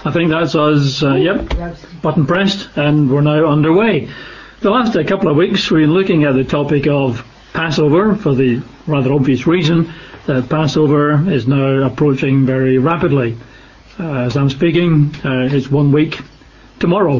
I think that's us, button pressed, and we're now underway. The last couple of weeks we've been looking at the topic of Passover for the rather obvious reason that Passover is now approaching very rapidly. As I'm speaking, it's 1 week tomorrow.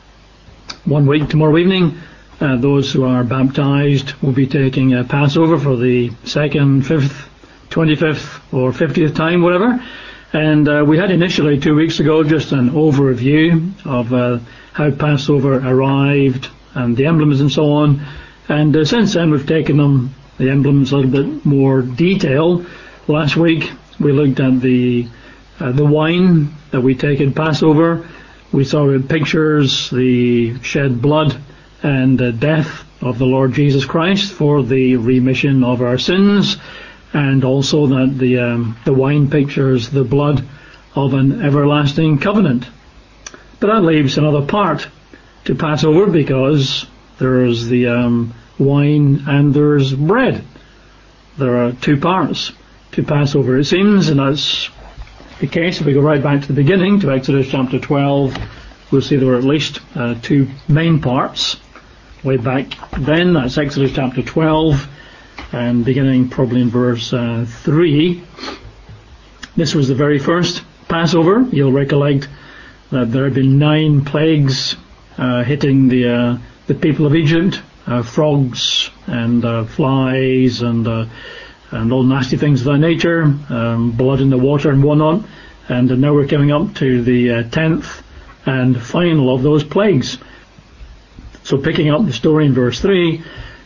1 week tomorrow evening. Those who are baptized will be taking Passover for the 2nd, 5th, 25th or 50th time, whatever. And we had initially 2 weeks ago just an overview of how Passover arrived and the emblems and so on. And since then we've taken the emblems a little bit more detail. Last week we looked at the wine that we take in Passover. We saw in pictures the shed blood and death of the Lord Jesus Christ for the remission of our sins, and also that the wine pictures the blood of an everlasting covenant. But that leaves another part to Passover, because there's the wine and there's bread. There are two parts to Passover, it seems, and that's the case. If we go right back to the beginning, to Exodus chapter 12, we'll see there were at least two main parts. Way back then, that's Exodus chapter 12, and beginning probably in verse 3. This was the very first Passover. You'll recollect that there had been 9 plagues hitting the people of Egypt, frogs and flies and all nasty things of that nature, blood in the water and whatnot. And now we're coming up to the 10th and final of those plagues. So picking up the story in verse 3,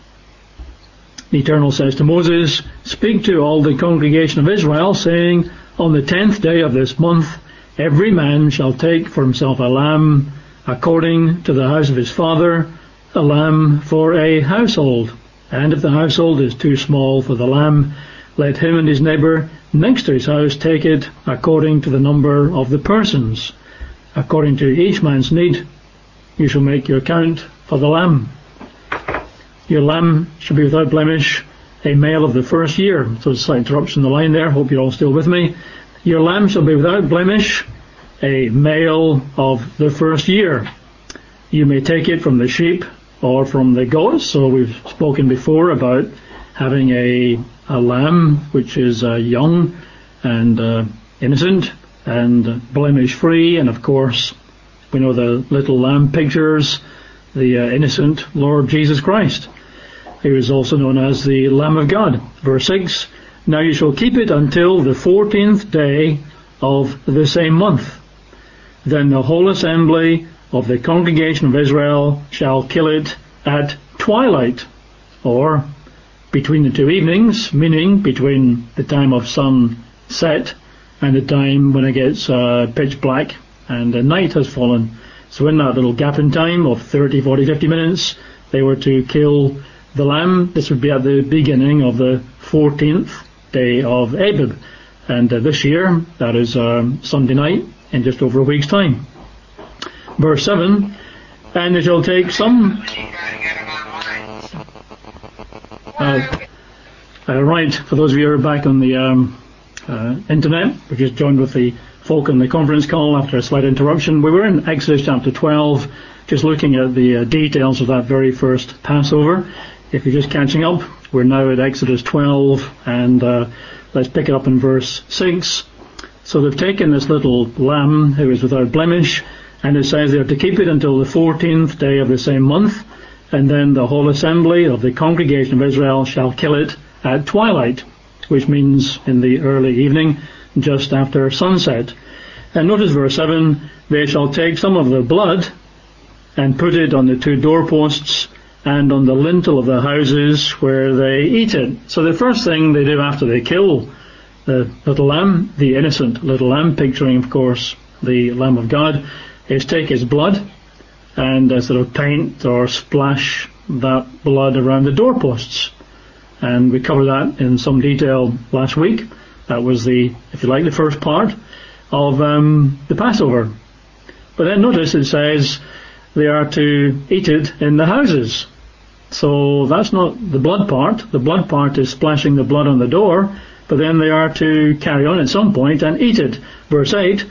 the Eternal says to Moses, "Speak to all the congregation of Israel, saying, on the 10th day of this month, every man shall take for himself a lamb, according to the house of his father, a lamb for a household. And if the household is too small for the lamb, let him and his neighbour next to his house take it according to the number of the persons. According to each man's need, you shall make your count for the lamb. Your lamb shall be without blemish, a male of the first year." So there's a slight interruption in the line there. Hope you're all still with me. "Your lamb shall be without blemish, a male of the first year. You may take it from the sheep or from the goats." So we've spoken before about having a lamb which is young and innocent and blemish free, and of course we know the little lamb pictures the innocent Lord Jesus Christ. He was also known as the Lamb of God. Verse 6, "Now you shall keep it until the 14th day of the same month. Then the whole assembly of the congregation of Israel shall kill it at twilight," or between the two evenings, meaning between the time of sunset and the time when it gets pitch black and the night has fallen. So in that little gap in time of 30, 40, 50 minutes, they were to kill the lamb. This would be at the beginning of the 14th day of Abib. And this year, that is Sunday night, in just over a week's time. Verse 7, "And they shall take some..." Right, for those of you who are back on the internet, we just joined with the folk on the conference call after a slight interruption. We were in Exodus chapter 12, just looking at the details of that very first Passover. If you're just catching up, we're now at Exodus 12, and let's pick it up in verse 6. "So they've taken this little lamb who is without blemish, and it says they are to keep it until the 14th day of the same month, and then the whole assembly of the congregation of Israel shall kill it at twilight," which means in the early evening, just after sunset. And notice verse 7, "They shall take some of the blood and put it on the 2 doorposts and on the lintel of the houses where they eat it." So the first thing they do after they kill the little lamb, the innocent little lamb, picturing of course the Lamb of God, is take his blood and sort of paint or splash that blood around the doorposts. And we covered that in some detail last week. That was the, if you like, the first part of the Passover. But then notice it says they are to eat it in the houses. So that's not the blood part. The blood part is splashing the blood on the door, but then they are to carry on at some point and eat it. Verse 8,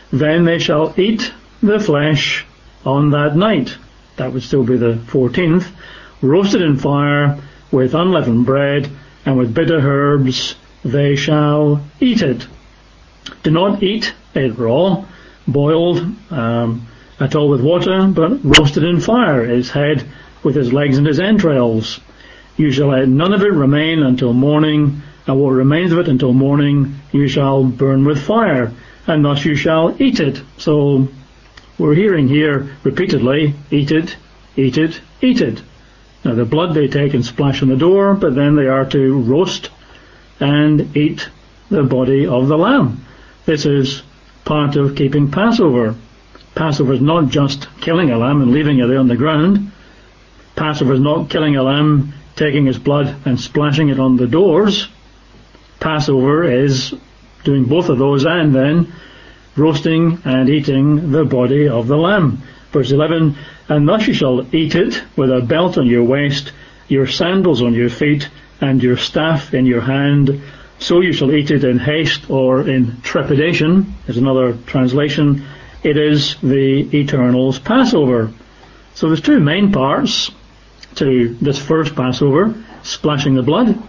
then they shall eat the flesh on that night. That would still be the 14th, roasted in fire with unleavened bread, and with bitter herbs they shall eat it. Do not eat it raw, boiled at all with water, but roasted in fire, his head with his legs and his entrails. You shall let none of it remain until morning, and what remains of it until morning you shall burn with fire, and thus you shall eat it. So we're hearing here repeatedly, eat it, eat it, eat it. Now the blood they take and splash on the door, but then they are to roast and eat the body of the lamb. This is part of keeping Passover. Passover is not just killing a lamb and leaving it there on the ground. Passover is not killing a lamb, taking its blood and splashing it on the doors. Passover is doing both of those and then roasting and eating the body of the lamb. Verse 11, and thus you shall eat it with a belt on your waist, your sandals on your feet, and your staff in your hand. So you shall eat it in haste, or in trepidation, is another translation. It is the Eternal's Passover. So there's two main parts to this first Passover, splashing the blood,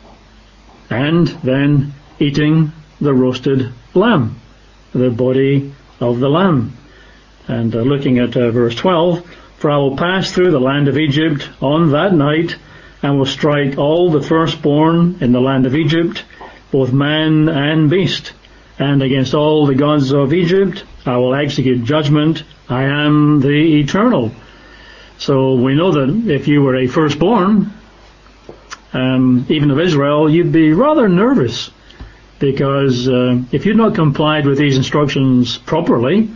and then eating the roasted lamb, the body of the lamb. And looking at verse 12, for I will pass through the land of Egypt on that night, and will strike all the firstborn in the land of Egypt, both man and beast. And against all the gods of Egypt I will execute judgment. I am the Eternal. So we know that if you were a firstborn, even of Israel, you'd be rather nervous, because if you'd not complied with these instructions properly,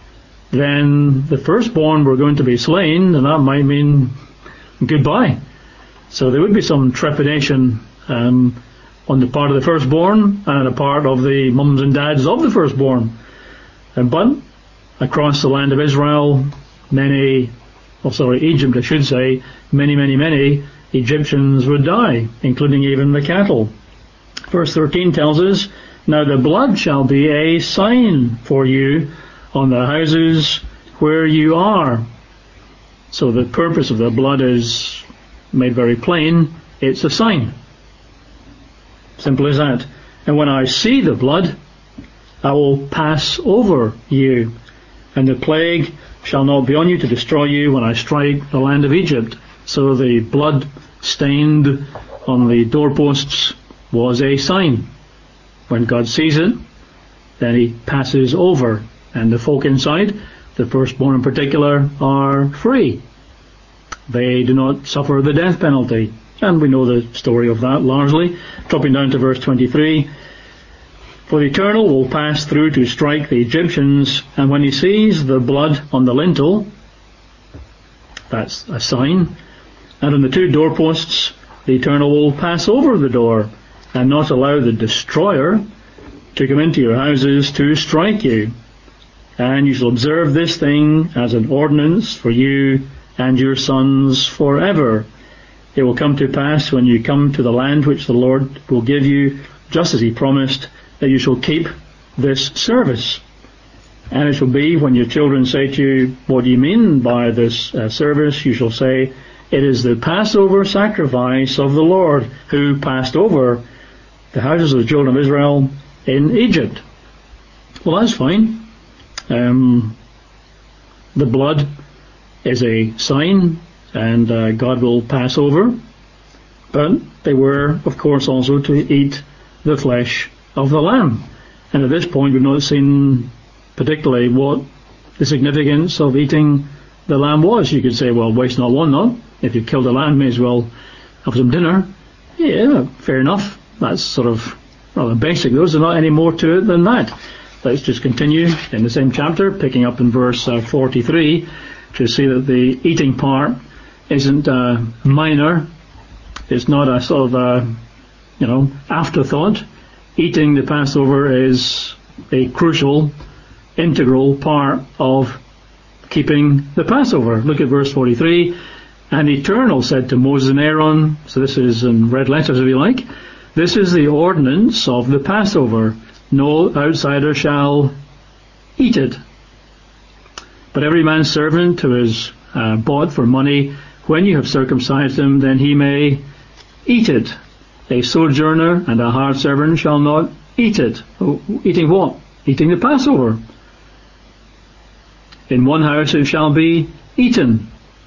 then the firstborn were going to be slain, and that might mean goodbye. So there would be some trepidation on the part of the firstborn and on the part of the mums and dads of the firstborn. But across the land of Israel, Egypt I should say, many Egyptians would die, including even the cattle. Verse 13 tells us, now the blood shall be a sign for you on the houses where you are. So the purpose of the blood is made very plain. It's a sign. Simple as that. And when I see the blood, I will pass over you, and the plague shall not be on you to destroy you when I strike the land of Egypt. So the blood stained on the doorposts was a sign. When God sees it, then he passes over, and the folk inside, the firstborn in particular, are free. They do not suffer the death penalty. And we know the story of that largely. Dropping down to verse 23, for the Eternal will pass through to strike the Egyptians, and when he sees the blood on the lintel, that's a sign, and on the two doorposts, the Eternal will pass over the door, and not allow the destroyer to come into your houses to strike you. And you shall observe this thing as an ordinance for you and your sons forever. It will come to pass when you come to the land which the Lord will give you, just as he promised, that you shall keep this service. And it shall be when your children say to you, what do you mean by this service? You shall say, it is the Passover sacrifice of the Lord, who passed over the houses of the children of Israel in Egypt. Well, that's fine. The blood is a sign, and God will pass over. But they were, of course, also to eat the flesh of the lamb. And at this point, we've not seen particularly what the significance of eating the lamb was. You could say, well, waste not, want not. If you've killed a lamb, may as well have some dinner. Yeah, fair enough. That's sort of rather basic. There's not any more to it than that. Let's just continue in the same chapter, picking up in verse 43, to see that the eating part isn't minor. It's not a sort of afterthought. Eating the Passover is a crucial, integral part of keeping the Passover. Look at verse 43. And the Eternal said to Moses and Aaron, so this is in red letters if you like, this is the ordinance of the Passover. No outsider shall eat it. But every man's servant who is bought for money, when you have circumcised him, then he may eat it. A sojourner and a hired servant shall not eat it. Oh, eating what? Eating the Passover. In one house it shall be eaten.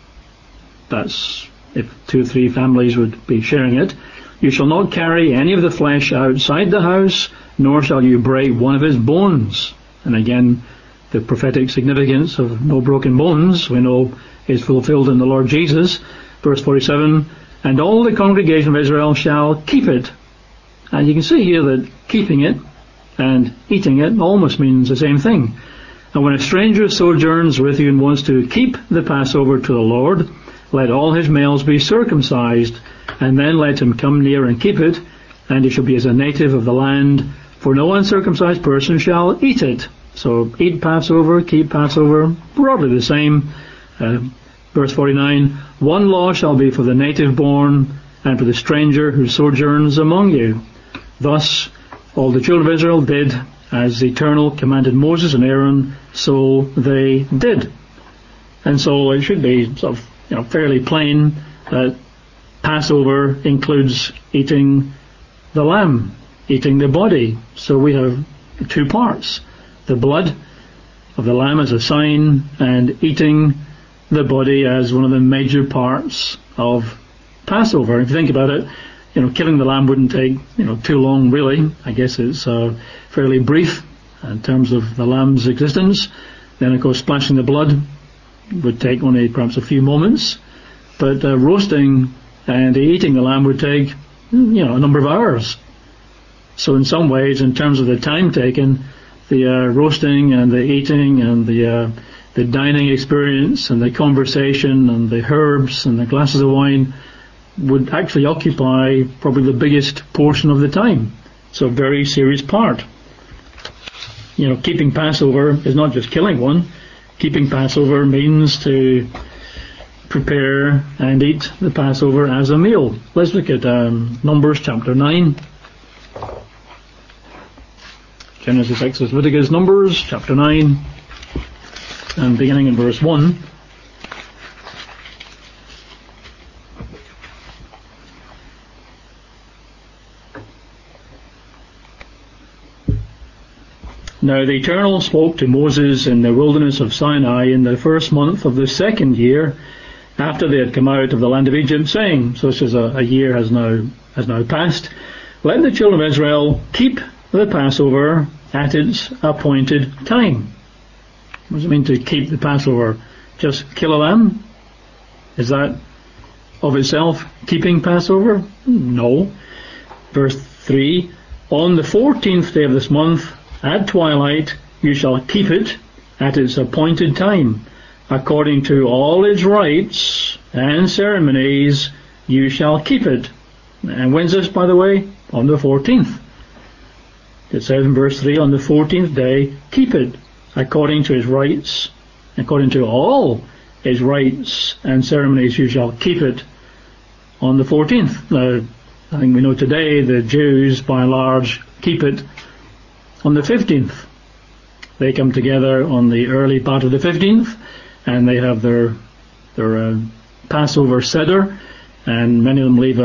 That's if 2 or 3 families would be sharing it. You shall not carry any of the flesh outside the house, nor shall you break one of his bones. And again, the prophetic significance of no broken bones, we know, is fulfilled in the Lord Jesus. Verse 47, and all the congregation of Israel shall keep it. And you can see here that keeping it and eating it almost means the same thing. And when a stranger sojourns with you and wants to keep the Passover to the Lord, let all his males be circumcised, and then let him come near and keep it, and he shall be as a native of the land, for no uncircumcised person shall eat it. So eat Passover, keep Passover, broadly the same. Verse 49, one law shall be for the native born, and for the stranger who sojourns among you. Thus all the children of Israel did as the Eternal commanded Moses and Aaron, so they did. And so it should be sort of fairly plain that Passover includes eating the lamb, eating the body. So we have 2 parts. The blood of the lamb as a sign, and eating the body as one of the major parts of Passover. If you think about it, killing the lamb wouldn't take too long really. I guess it's fairly brief in terms of the lamb's existence. Then of course splashing the blood would take only perhaps a few moments, but roasting and eating the lamb would take a number of hours. So in some ways, in terms of the time taken, the roasting and the eating and the dining experience and the conversation and the herbs and the glasses of wine would actually occupy probably the biggest portion of the time. So a very serious part. Keeping Passover is not just killing one. Keeping Passover means to prepare and eat the Passover as a meal. Let's look at Numbers chapter 9. Genesis, Exodus, Leviticus, Numbers chapter 9, and beginning in verse 1. Now the Eternal spoke to Moses in the wilderness of Sinai in the first month of the 2nd year after they had come out of the land of Egypt, saying, so this is a year has now passed, let the children of Israel keep the Passover at its appointed time. What does it mean to keep the Passover? Just kill a lamb? Is that of itself keeping Passover? No. Verse 3, on the 14th day of this month, at twilight, you shall keep it at its appointed time. According to all its rites and ceremonies, you shall keep it. And when's this, by the way? On the 14th. It says in verse 3, on the 14th day, keep it according to its rites, according to all its rites and ceremonies, you shall keep it on the 14th. Now, I think we know today the Jews, by and large, keep it on the 15th. They come together on the early part of the 15th, and they have their Passover Seder, and many of them leave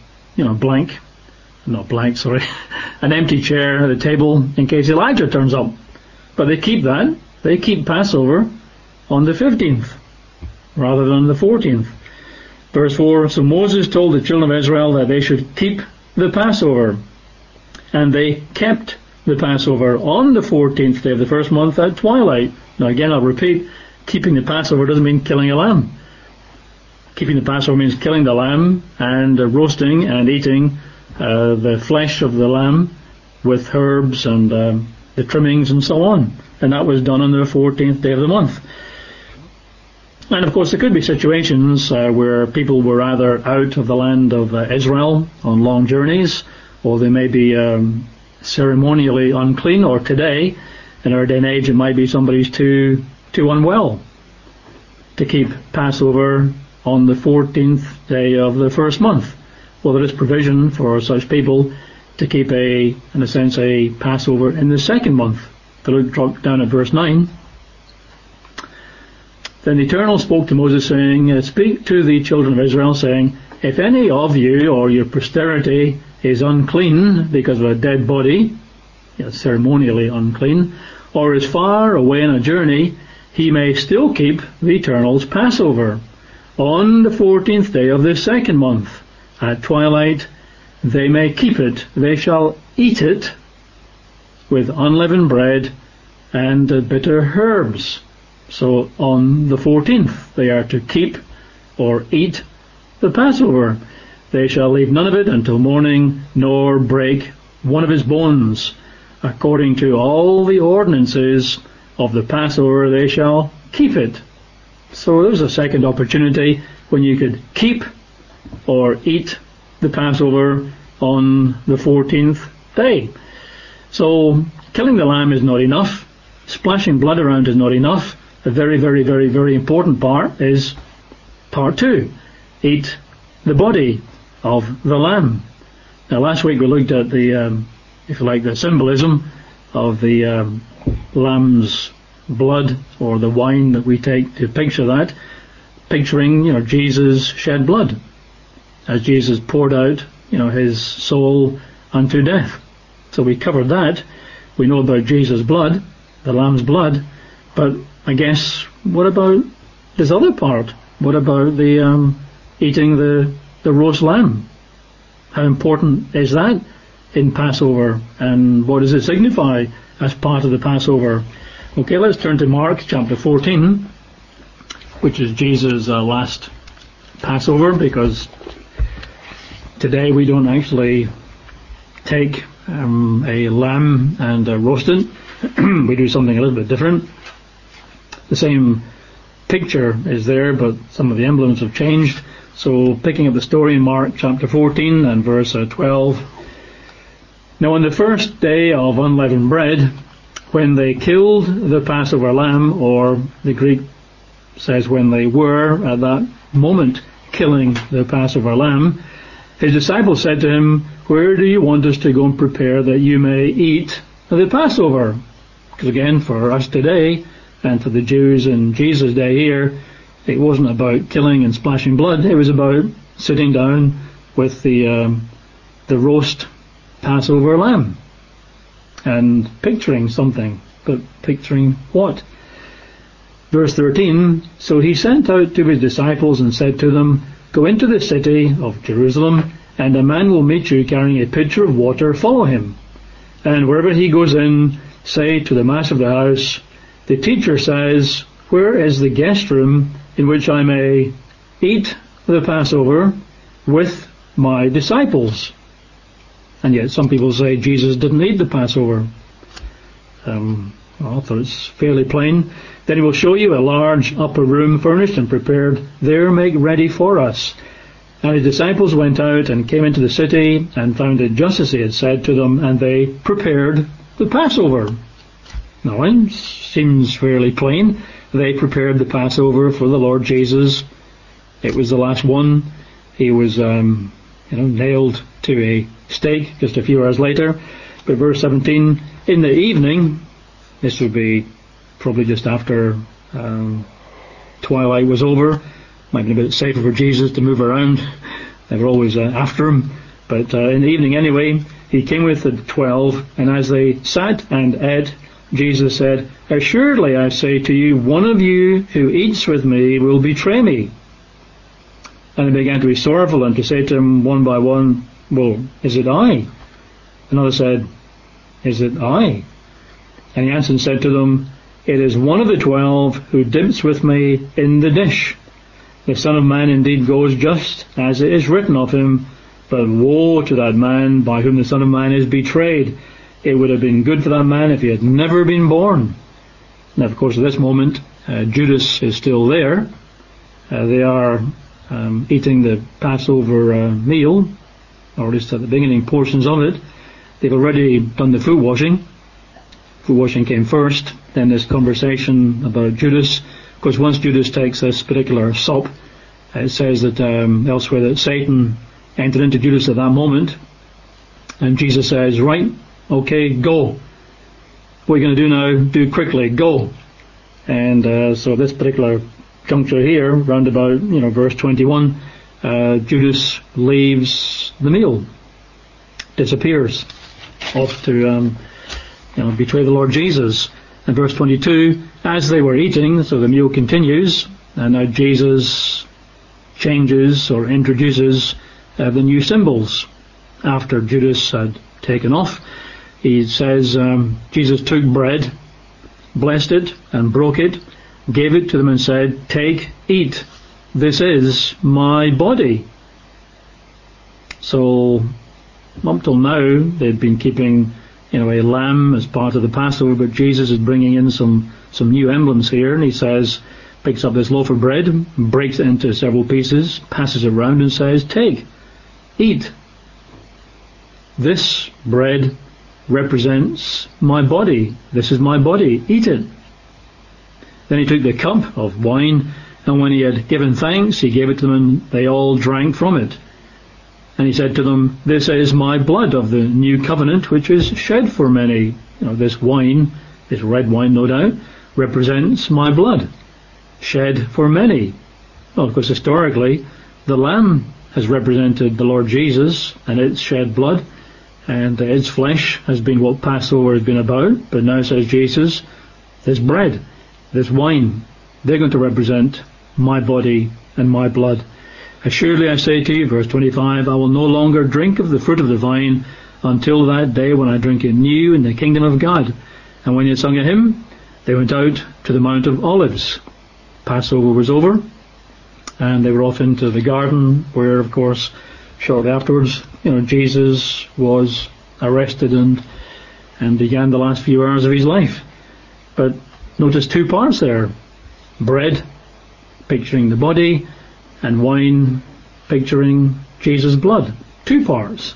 an empty chair at a table in case Elijah turns up. But they keep that. They keep Passover on the 15th rather than the 14th. Verse 4, so Moses told the children of Israel that they should keep the Passover. And they kept the Passover on the 14th day of the first month at twilight. Now again, I'll repeat, keeping the Passover doesn't mean killing a lamb. Keeping the Passover means killing the lamb and roasting and eating the flesh of the lamb with herbs and the trimmings and so on. And that was done on the 14th day of the month. And of course there could be situations where people were either out of the land of Israel on long journeys, or they may be ceremonially unclean, or today, in our day and age, it might be somebody's too unwell to keep Passover on the 14th day of the first month. Well, there is provision for such people to keep a Passover in the second month. If you drop down at verse 9. Then the Eternal spoke to Moses, saying, Speak to the children of Israel, saying, If any of you or your posterity is unclean because of a dead body, ceremonially unclean, or is far away on a journey, he may still keep the Eternal's Passover. On the 14th day of the second month, at twilight, they may keep it. They shall eat it with unleavened bread and bitter herbs. So on the 14th they are to keep or eat the Passover. They shall eat none of it until morning, nor break one of his bones. According to all the ordinances of the Passover, they shall keep it. So there's a second opportunity when you could keep or eat the Passover on the 14th day. So killing the lamb is not enough. Splashing blood around is not enough. A very, very, very, very important part is part 2. Eat the body of the lamb. Now last week we looked at the, if you like, the symbolism of the lamb's blood, or the wine that we take to picture that, picturing, Jesus shed blood as Jesus poured out, his soul unto death. So we covered that. We know about Jesus' blood, the lamb's blood, but I guess what about this other part? What about the eating the roast lamb? How important is that in Passover, and what does it signify as part of the Passover? Okay, let's turn to Mark chapter 14, which is Jesus' last Passover, because today we don't actually take a lamb and roast it. We do something a little bit different. The same picture is there, but some of the emblems have changed. So picking up the story in Mark chapter 14 and verse 12. Now on the first day of unleavened bread, when they killed the Passover lamb, or the Greek says when they were at that moment killing the Passover lamb, his disciples said to him, Where do you want us to go and prepare that you may eat the Passover? Because again, for us today, and for the Jews in Jesus' day here, it wasn't about killing and splashing blood. It was about sitting down with the roast Passover lamb and picturing something. But picturing what? Verse 13, So he sent out to his disciples and said to them, Go into the city of Jerusalem, and a man will meet you carrying a pitcher of water. Follow him. And wherever he goes in, say to the master of the house, The teacher says, Where is the guest room in which I may eat the Passover with my disciples? And yet some people say Jesus didn't eat the Passover. I thought it's fairly plain. Then he will show you a large upper room furnished and prepared. There make ready for us. And his disciples went out and came into the city and found it just as he had said to them, and they prepared the Passover. Now, it seems fairly plain. They prepared the Passover for the Lord Jesus. It was the last one. He was, nailed to a stake just a few hours later. But verse 17, in the evening, this would be probably just after twilight was over. Might be a bit safer for Jesus to move around. They were always after him. But in the evening anyway, he came with the 12, and as they sat and ate, Jesus said, Assuredly I say to you, one of you who eats with me will betray me. And they began to be sorrowful and to say to him one by one, Well, is it I? Another said, Is it I? And he answered and said to them, It is one of the 12 who dips with me in the dish. The Son of Man indeed goes just as it is written of him, but woe to that man by whom the Son of Man is betrayed. It would have been good for that man if he had never been born. Now, of course, at this moment, Judas is still there. They are eating the Passover meal, or at least at the beginning portions of it. They've already done the foot washing. Foot washing came first, then this conversation about Judas. Of course, once Judas takes this particular sop, it says that elsewhere that Satan entered into Judas at that moment, and Jesus says, Right, okay, go. what are you going to do now? Do quickly, go. And so this particular juncture here, round about, verse 21, Judas leaves the meal, disappears, off to, betray the Lord Jesus. And verse 22, as they were eating, so the meal continues, and now Jesus changes or introduces the new symbols after Judas had taken off. He says, Jesus took bread, blessed it, and broke it, gave it to them and said, "Take, eat, this is my body." So, up till now, they'd been keeping, a lamb as part of the Passover, but Jesus is bringing in some new emblems here, and he says, picks up this loaf of bread, breaks it into several pieces, passes it around and says, "Take, eat. This bread represents my body. This is my body. Eat it." Then he took the cup of wine, and when he had given thanks, he gave it to them, and they all drank from it. And he said to them, "This is my blood of the new covenant, which is shed for many." This wine, this red wine, no doubt, represents my blood, shed for many. Well, of course, historically, the lamb has represented the Lord Jesus and its shed blood, and its flesh has been what Passover has been about. But now, says Jesus, this bread, this wine, they're going to represent my body and my blood. "Assuredly I say to you," verse 25, "I will no longer drink of the fruit of the vine until that day when I drink it new in the kingdom of God." And when he had sung a hymn, they went out to the Mount of Olives. Passover was over, and they were off into the garden, where, of course, shortly afterwards, Jesus was arrested and began the last few hours of his life. But notice two parts there: bread, picturing the body, and wine, picturing Jesus' blood. Two parts.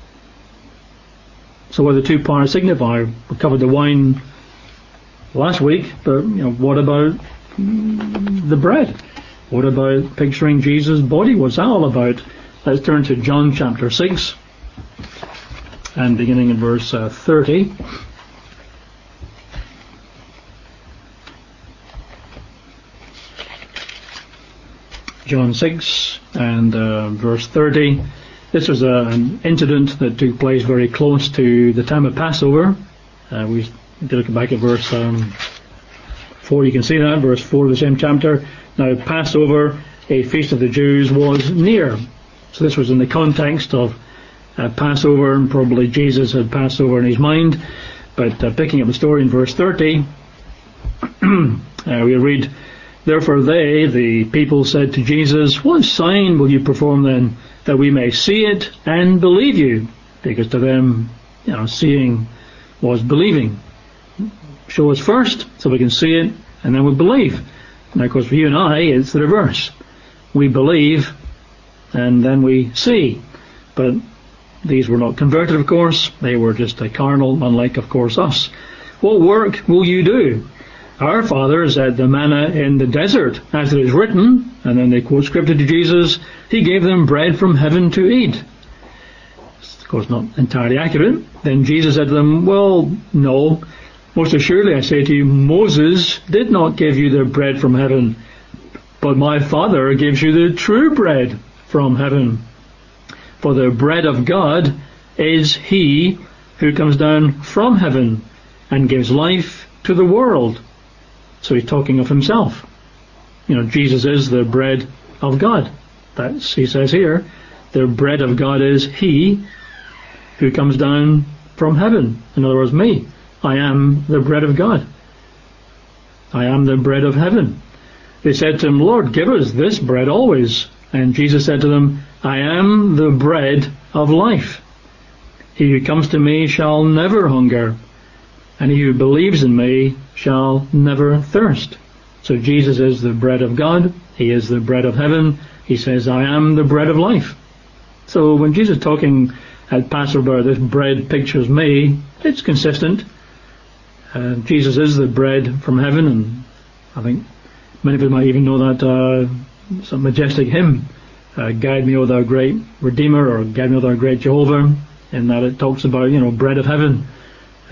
So what do the two parts signify? We covered the wine last week, but what about the bread? What about picturing Jesus' body? What's that all about? Let's turn to John chapter 6, and beginning in verse 30. John 6 and verse 30. This was an incident that took place very close to the time of Passover. We look back at verse 4. You can see that, verse 4 of the same chapter. Now Passover, a feast of the Jews, was near. So this was in the context of Passover, and probably Jesus had Passover in his mind. But picking up the story in verse 30, we read, "Therefore they, the people, said to Jesus, 'What sign will you perform then, that we may see it and believe you?'" Because to them, seeing was believing. Show us first, so we can see it, and then we believe. Now, of course, for you and I, it's the reverse. We believe, and then we see. But these were not converted, of course. They were just a carnal, unlike, of course, us. "What work will you do? Our fathers had the manna in the desert, as it is written," and then they quote scripture to Jesus, "He gave them bread from heaven to eat." It's, of course, not entirely accurate. Then Jesus said to them, "Well, no. Most assuredly I say to you, Moses did not give you the bread from heaven, but my Father gives you the true bread from heaven. For the bread of God is he who comes down from heaven and gives life to the world." So he's talking of himself. Jesus is the bread of God. That's, he says here, the bread of God is he who comes down from heaven. In other words, me. I am the bread of God. I am the bread of heaven. They said to him, "Lord, give us this bread always." And Jesus said to them, "I am the bread of life. He who comes to me shall never hunger, and he who believes in me shall never thirst." So Jesus is the bread of God. He is the bread of heaven. He says, "I am the bread of life." So when Jesus is talking at Passover, this bread pictures me, it's consistent. Jesus is the bread from heaven, and I think many people might even know that some majestic hymn, "Guide me, O thou great Redeemer," or "Guide me, O thou great Jehovah," in that it talks about, bread of heaven.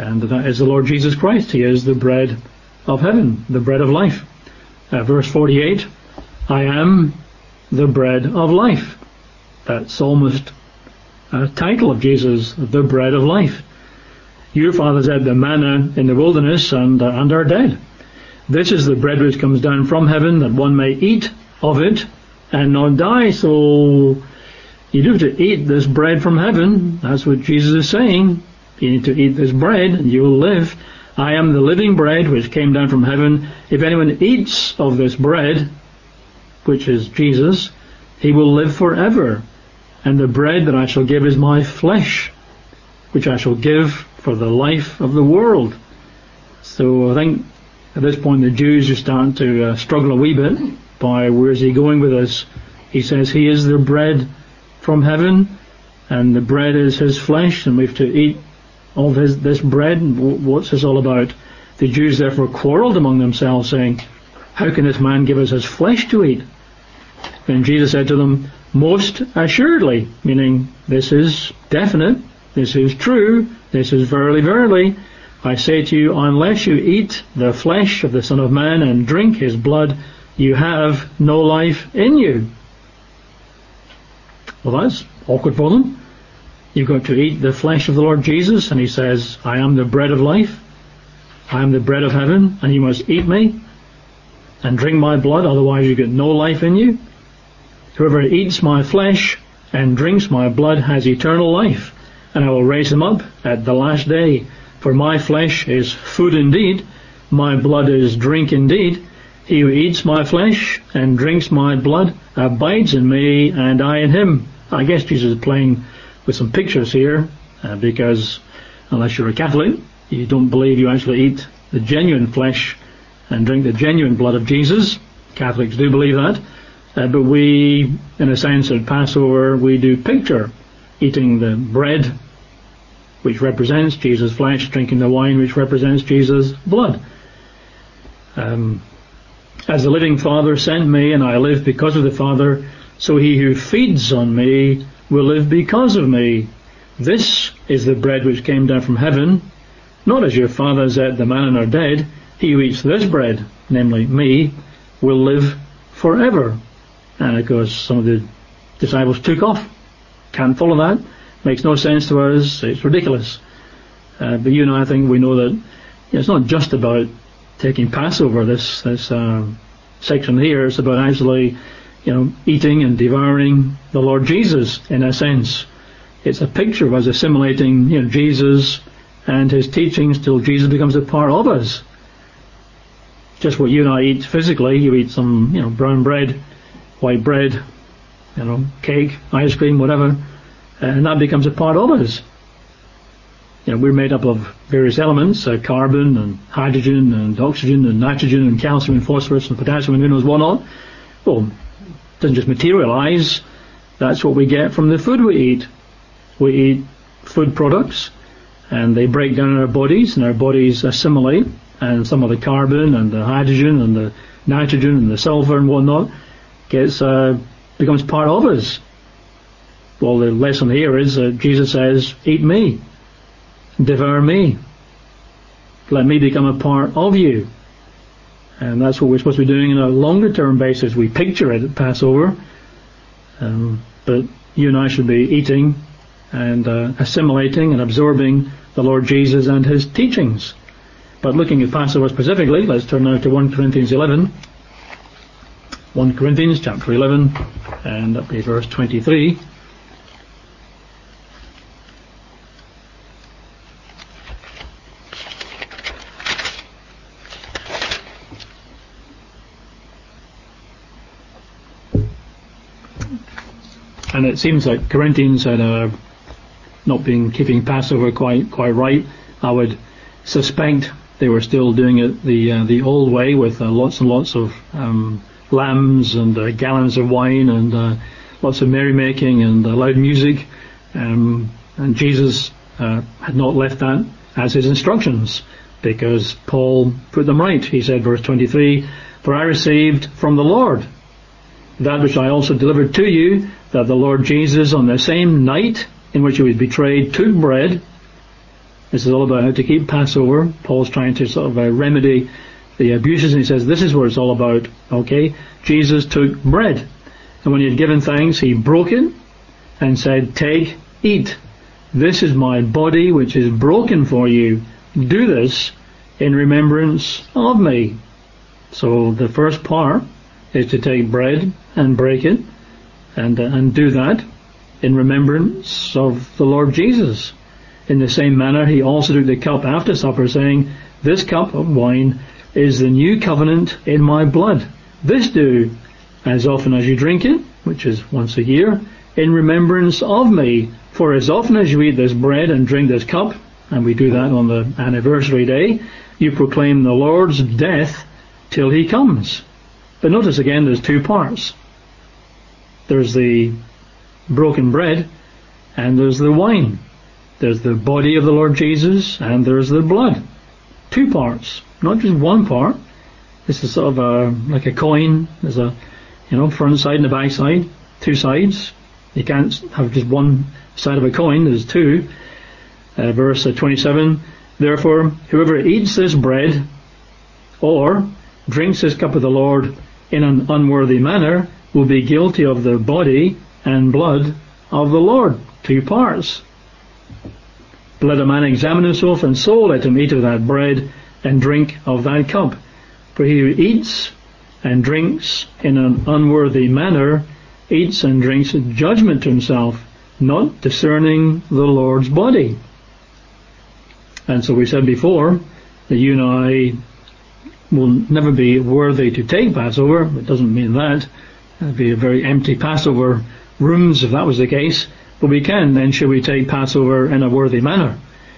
and that is the Lord Jesus Christ. He is the bread of heaven, the bread of life. Verse 48, I am the bread of life. That's almost a title of Jesus, the bread of life. Your fathers ate the manna in the wilderness and are dead. This is the bread which comes down from heaven, that one may eat of it and not die. So you do have to eat this bread from heaven. That's what Jesus is saying. You need to eat this bread and you will live. I am the living bread which came down from heaven. If anyone eats of this bread, which is Jesus, he will live forever. And the bread that I shall give is my flesh, which I shall give for the life of the world. So I think at this point the Jews are starting to struggle a wee bit by where is he going with this. He says he is the bread from heaven, and the bread is his flesh, and we have to eat of this bread. What's this all about? The Jews therefore quarrelled among themselves, saying, how can this man give us his flesh to eat? Then Jesus said to them, most assuredly, meaning this is definite, this is true, this is verily, verily, I say to you, unless you eat the flesh of the Son of Man and drink his blood, you have no life in you. Well, that's awkward for them. You've got to eat the flesh of the Lord Jesus, and he says, I am the bread of life, I am the bread of heaven, and you must eat me and drink my blood, otherwise you get no life in you. Whoever eats my flesh and drinks my blood has eternal life, and I will raise him up at the last day. For my flesh is food indeed, my blood is drink indeed. He who eats my flesh and drinks my blood abides in me, and I in him. I guess Jesus is playing with some pictures here, because unless you're a Catholic, you don't believe you actually eat the genuine flesh and drink the genuine blood of Jesus. Catholics do believe that. But we, in a sense, at Passover, we do picture eating the bread, which represents Jesus' flesh, drinking the wine, which represents Jesus' blood. As the living Father sent me, and I live because of the Father, so he who feeds on me will live because of me. This is the bread which came down from heaven, not as your fathers ate the manna and are dead. He who eats this bread, namely me, will live forever. And of course some of the disciples took off. Can't follow that. Makes no sense to us. It's ridiculous. But you and I think we know that it's not just about taking Passover, this section here. It's about actually, eating and devouring the Lord Jesus in a sense. It's a picture of us assimilating, Jesus and his teachings till Jesus becomes a part of us. Just what you and I eat physically. You eat some, brown bread, white bread, cake, ice cream, whatever, and that becomes a part of us. We're made up of various elements, carbon and hydrogen and oxygen and nitrogen and calcium and phosphorus and potassium and who knows what not. Well, it doesn't just materialize. That's what we get from the food we eat. We eat food products, and they break down in our bodies, and our bodies assimilate, and some of the carbon and the hydrogen and the nitrogen and the sulfur and whatnot becomes part of us. Well, the lesson here is that Jesus says, eat me, devour me, let me become a part of you. And that's what we're supposed to be doing on a longer term basis. We picture it at Passover, but you and I should be eating and assimilating and absorbing the Lord Jesus and his teachings. But looking at Passover specifically, let's turn now to 1 Corinthians 11. 1 Corinthians chapter 11, and that'll be verse 23. And it seems like Corinthians had not been keeping Passover quite right. I would suspect they were still doing it the old way, with lots and lots of lambs and gallons of wine and lots of merrymaking and loud music. And Jesus had not left that as his instructions, because Paul put them right. He said, verse 23, for I received from the Lord that which I also delivered to you, that the Lord Jesus, on the same night in which he was betrayed, took bread, This is all about how to keep Passover. Paul's trying to sort of remedy the abuses, and he says this is what it's all about. Okay, Jesus took bread, and when he had given thanks, he broke it and said, "Take, eat. This is my body which is broken for you. Do this in remembrance of me." So the first part is to take bread and break it, and do that in remembrance of the Lord Jesus. In the same manner, he also took the cup after supper, saying, "This cup of wine is the new covenant in my blood. This do as often as you drink it," which is once a year, "in remembrance of me. For as often as you eat this bread and drink this cup," and we do that on the anniversary day, "you proclaim the Lord's death till he comes." But notice again, there's two parts. There's the broken bread and there's the wine. There's the body of the Lord Jesus and there's the blood. Two parts, not just one part. This is sort of like a coin. There's a front side and a back side, two sides. You can't have just one side of a coin, there's two. Verse 27, "Therefore, whoever eats this bread or drinks this cup of the Lord in an unworthy manner will be guilty of the body and blood of the Lord." Two parts. "But let a man examine himself, and so let him eat of that bread and drink of that cup. For he who eats and drinks in an unworthy manner eats and drinks judgment to himself, not discerning the Lord's body." And so we said before that you and I will never be worthy to take Passover. It doesn't mean that. It would be a very empty Passover rooms if that was the case. But we can, then, should we take Passover in a worthy manner.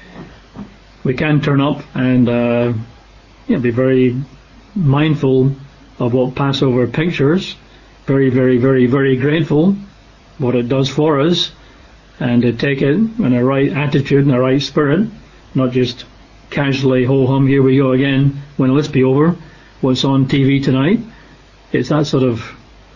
We can turn up and be very mindful of what Passover pictures, very, very, very, very grateful what it does for us, and to take it in a right attitude and a right spirit, not just casually, ho-hum, here we go again, when will this be over? What's on TV tonight? It's that sort of,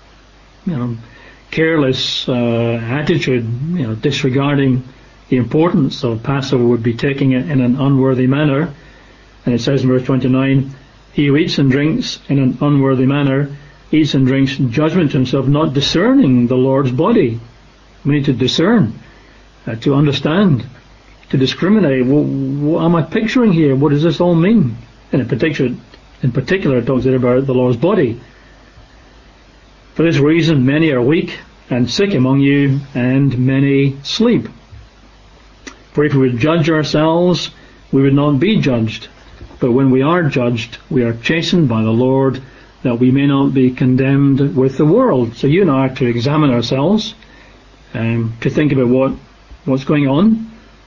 careless attitude, disregarding the importance of Passover, would be taking it in an unworthy manner. And it says in verse 29, "He who eats and drinks in an unworthy manner eats and drinks judgment to himself, not discerning the Lord's body." We need to discern, to understand, to discriminate. What am I picturing here? What does this all mean? And in particular, it talks about the Lord's body. "For this reason, many are weak and sick among you, and many sleep. For if we would judge ourselves, we would not be judged. But when we are judged, we are chastened by the Lord, that we may not be condemned with the world." So you and I have to examine ourselves, to think about what's going on,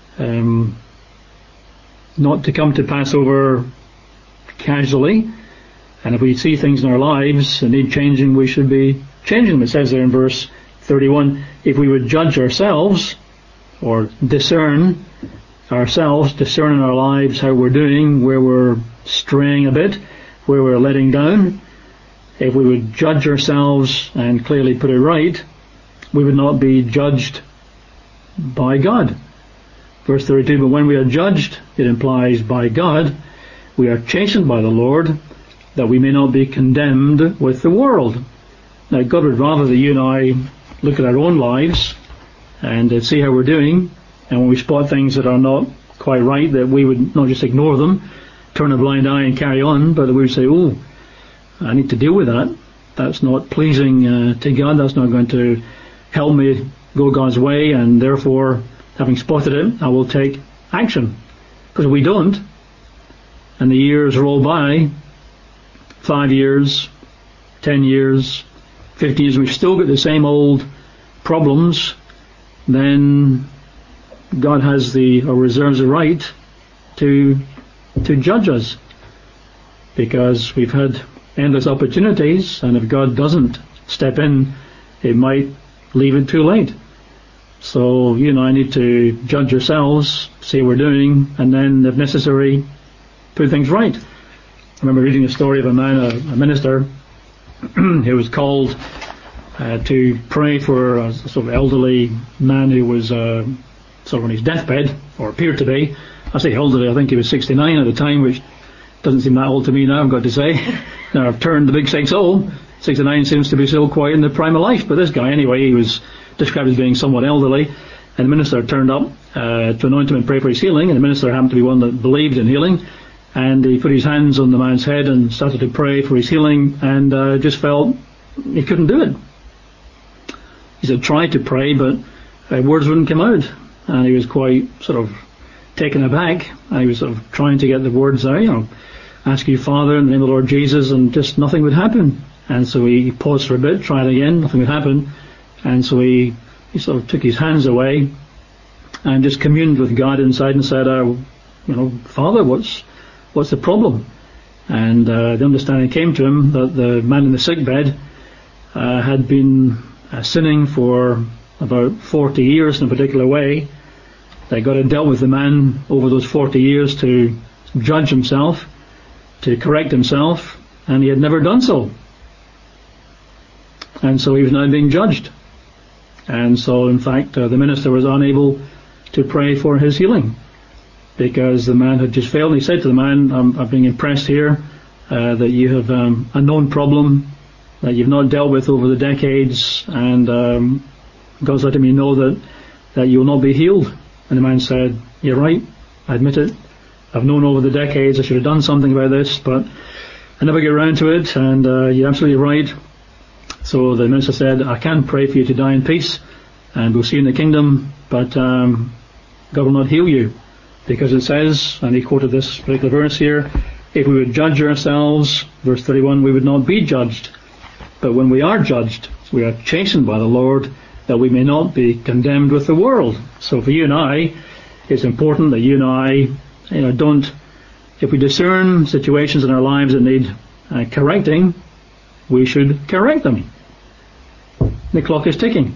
not to come to Passover casually. And if we see things in our lives that need changing, we should be changing them. It says there in verse 31, "If we would judge ourselves," or discern ourselves, discern in our lives how we're doing, where we're straying a bit, where we're letting down. If we would judge ourselves and clearly put it right, we would not be judged by God. Verse 32, "But when we are judged," it implies by God, "we are chastened by the Lord, that we may not be condemned with the world." Now, God would rather that you and I look at our own lives and see how we're doing, and when we spot things that are not quite right, that we would not just ignore them, turn a blind eye and carry on, but that we would say, "Oh, I need to deal with that. That's not pleasing to God. That's not going to help me go God's way, and therefore, having spotted it, I will take action." Because if we don't, and the years roll by, 5 years, 10 years, 15 years, we've still got the same old problems, then God has or reserves the right to judge us, because we've had endless opportunities, and if God doesn't step in, it might leave it too late. So you and I need to judge ourselves, see what we're doing, and then, if necessary, put things right. I remember reading a story of a man, a minister, who was called to pray for a sort of elderly man who was sort of on his deathbed, or appeared to be, I say elderly, I think he was 69 at the time, which doesn't seem that old to me now, I've got to say. Now I've turned the big 6-0. 69 seems to be still quite in the prime of life, but this guy anyway, he was described as being somewhat elderly, and the minister turned up to anoint him and pray for his healing, and the minister happened to be one that believed in healing, and he put his hands on the man's head and started to pray for his healing, and just felt he couldn't do it. He said tried to pray, but words wouldn't come out, and he was quite sort of taken aback, and he was sort of trying to get the words out, ask you, Father, in the name of the Lord Jesus, and just nothing would happen. And so he paused for a bit, tried again, nothing would happen, and so he sort of took his hands away and just communed with God inside and said, Father, what's the problem? And the understanding came to him that the man in the sick bed had been sinning for about 40 years in a particular way. That God had dealt with the man over those 40 years to judge himself, to correct himself, and he had never done so. And so he was now being judged. And so, in fact, the minister was unable to pray for his healing because the man had just failed. And he said to the man, I'm being impressed here that you have a known problem that you've not dealt with over the decades, and God's letting me know that you will not be healed. And the man said, you're right, I admit it. I've known over the decades I should have done something about this, but I never get around to it, and you're absolutely right. So the minister said, I can pray for you to die in peace, and we'll see you in the kingdom, but God will not heal you, because it says, and he quoted this particular verse here, if we would judge ourselves, verse 31, we would not be judged. But when we are judged, we are chastened by the Lord, that we may not be condemned with the world. So for you and I, it's important that you and I, don't, if we discern situations in our lives that need correcting, we should correct them. The clock is ticking.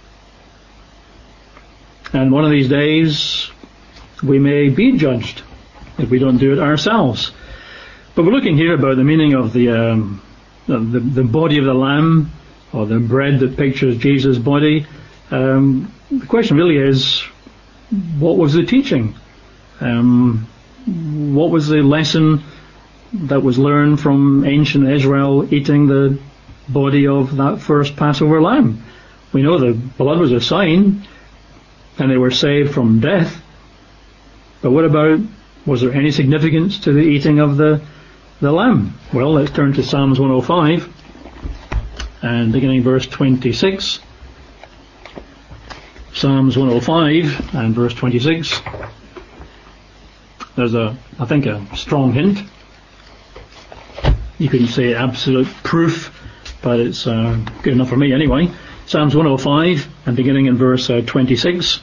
And one of these days, we may be judged if we don't do it ourselves. But we're looking here about the meaning of the body of the Lamb, or the bread that pictures Jesus' body. The question really is, what was the teaching? What was the lesson that was learned from ancient Israel eating the body of that first Passover lamb? We know the blood was a sign, and they were saved from death. But what about, was there any significance to the eating of the lamb? Well, let's turn to Psalms 105, and beginning verse 26. Psalms 105 and verse 26. There's I think a strong hint. You couldn't say absolute proof, but it's good enough for me anyway. Psalms 105 and beginning in verse 26.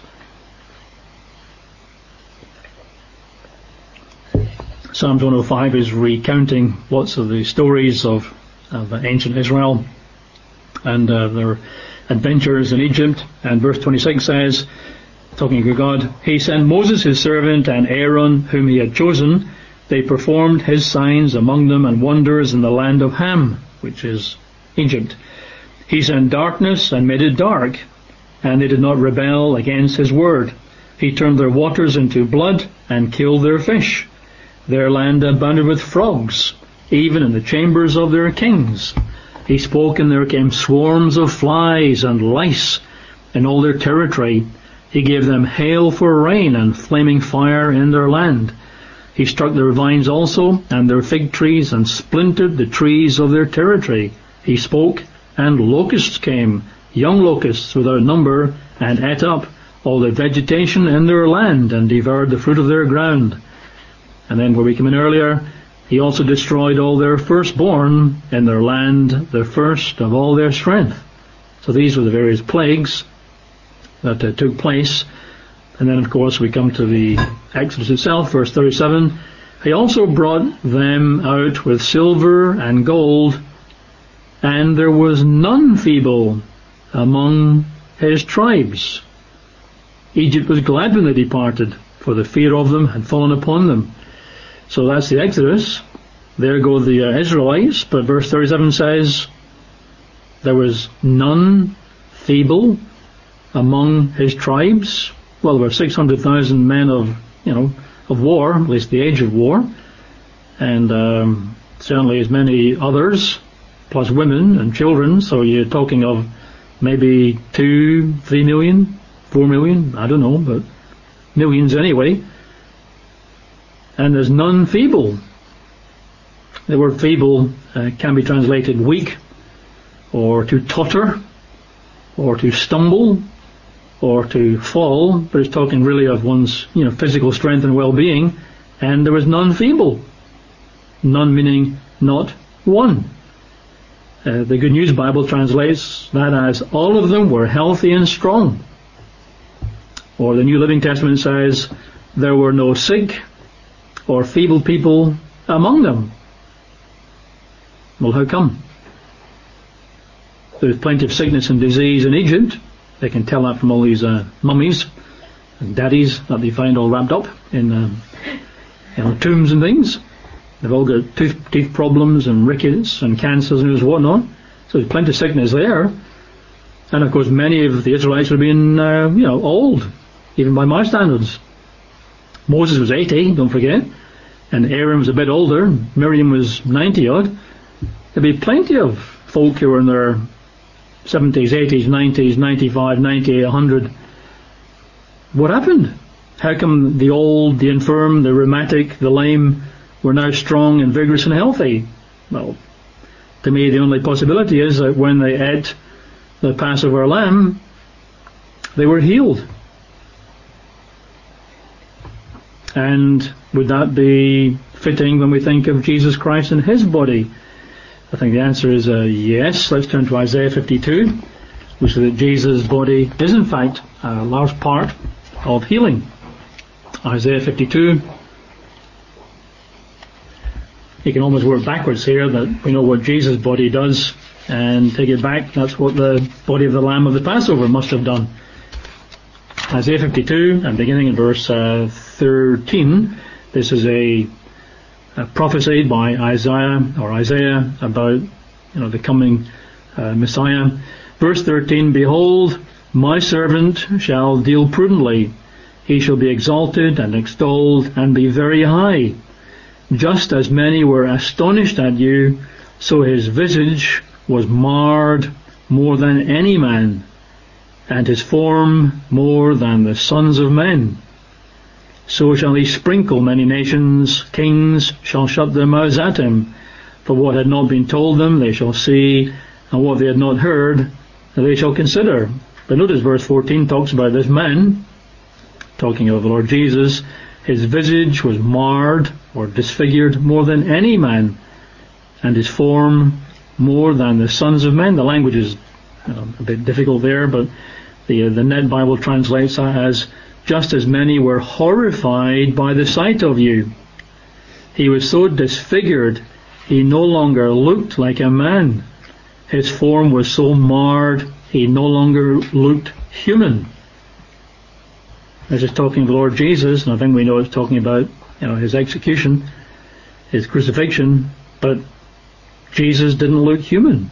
Psalms 105 is recounting lots of the stories of ancient Israel and their adventures in Egypt. And verse 26 says, talking to God, He sent Moses his servant and Aaron whom he had chosen. They performed his signs among them and wonders in the land of Ham, which is Egypt. He sent darkness and made it dark, and they did not rebel against his word. He turned their waters into blood and killed their fish. Their land abounded with frogs, even in the chambers of their kings. He spoke, and there came swarms of flies and lice in all their territory. He gave them hail for rain and flaming fire in their land. He struck their vines also and their fig trees and splintered the trees of their territory. He spoke, and locusts came, young locusts without number, and ate up all the vegetation in their land and devoured the fruit of their ground. And then where we came in earlier, He also destroyed all their firstborn in their land, the first of all their strength. So these were the various plagues that took place. And then, of course, we come to the Exodus itself, verse 37. He also brought them out with silver and gold, and there was none feeble among his tribes. Egypt was glad when they departed, for the fear of them had fallen upon them. So that's the Exodus. There go the Israelites. But verse 37 says, there was none feeble among his tribes. Well, there were 600,000 men of of war, at least the age of war, and certainly as many others, plus women and children, so you're talking of maybe 2, 3 million, 4 million, I don't know, but millions anyway. And there's none feeble. The word feeble can be translated weak, or to totter, or to stumble, or to fall, but it's talking really of one's physical strength and well-being. And there was none feeble. None meaning not one. The Good News Bible translates that as all of them were healthy and strong. Or the New Living Testament says there were no sick or feeble people among them. Well, how come? There's plenty of sickness and disease in Egypt. They can tell that from all these mummies and daddies that they find all wrapped up in tombs and things. They've all got teeth problems and rickets and cancers and whatnot. So there's plenty of sickness there. And of course many of the Israelites would have been old, even by my standards. Moses was 80, don't forget. And Aaron was a bit older. Miriam was 90 odd. There'd be plenty of folk who were in their 70s, 80s, 90s, 95, 90, 100. What happened? How come the old, the infirm, the rheumatic, the lame were now strong and vigorous and healthy? Well, to me the only possibility is that when they ate the Passover lamb, they were healed. And would that be fitting when we think of Jesus Christ and his body? I think the answer is yes. Let's turn to Isaiah 52, which says that Jesus' body is in fact a large part of healing. Isaiah 52. You can almost work backwards here, that we know what Jesus' body does, and take it back, that's what the body of the Lamb of the Passover must have done. Isaiah 52, and beginning in verse 13, this is a prophecy by Isaiah about the coming Messiah. Verse 13, Behold, my servant shall deal prudently. He shall be exalted and extolled and be very high. Just as many were astonished at you, so his visage was marred more than any man, and his form more than the sons of men. So shall he sprinkle many nations, kings shall shut their mouths at him. For what had not been told them they shall see, and what they had not heard they shall consider. But notice verse 14 talks about this man, talking of the Lord Jesus. His visage was marred or disfigured more than any man, and his form more than the sons of men. The language is a bit difficult there, but the Net Bible translates that as just as many were horrified by the sight of you. He was so disfigured, he no longer looked like a man. His form was so marred, he no longer looked human. This is talking of the Lord Jesus, and I think we know it's talking about his execution, his crucifixion, but Jesus didn't look human.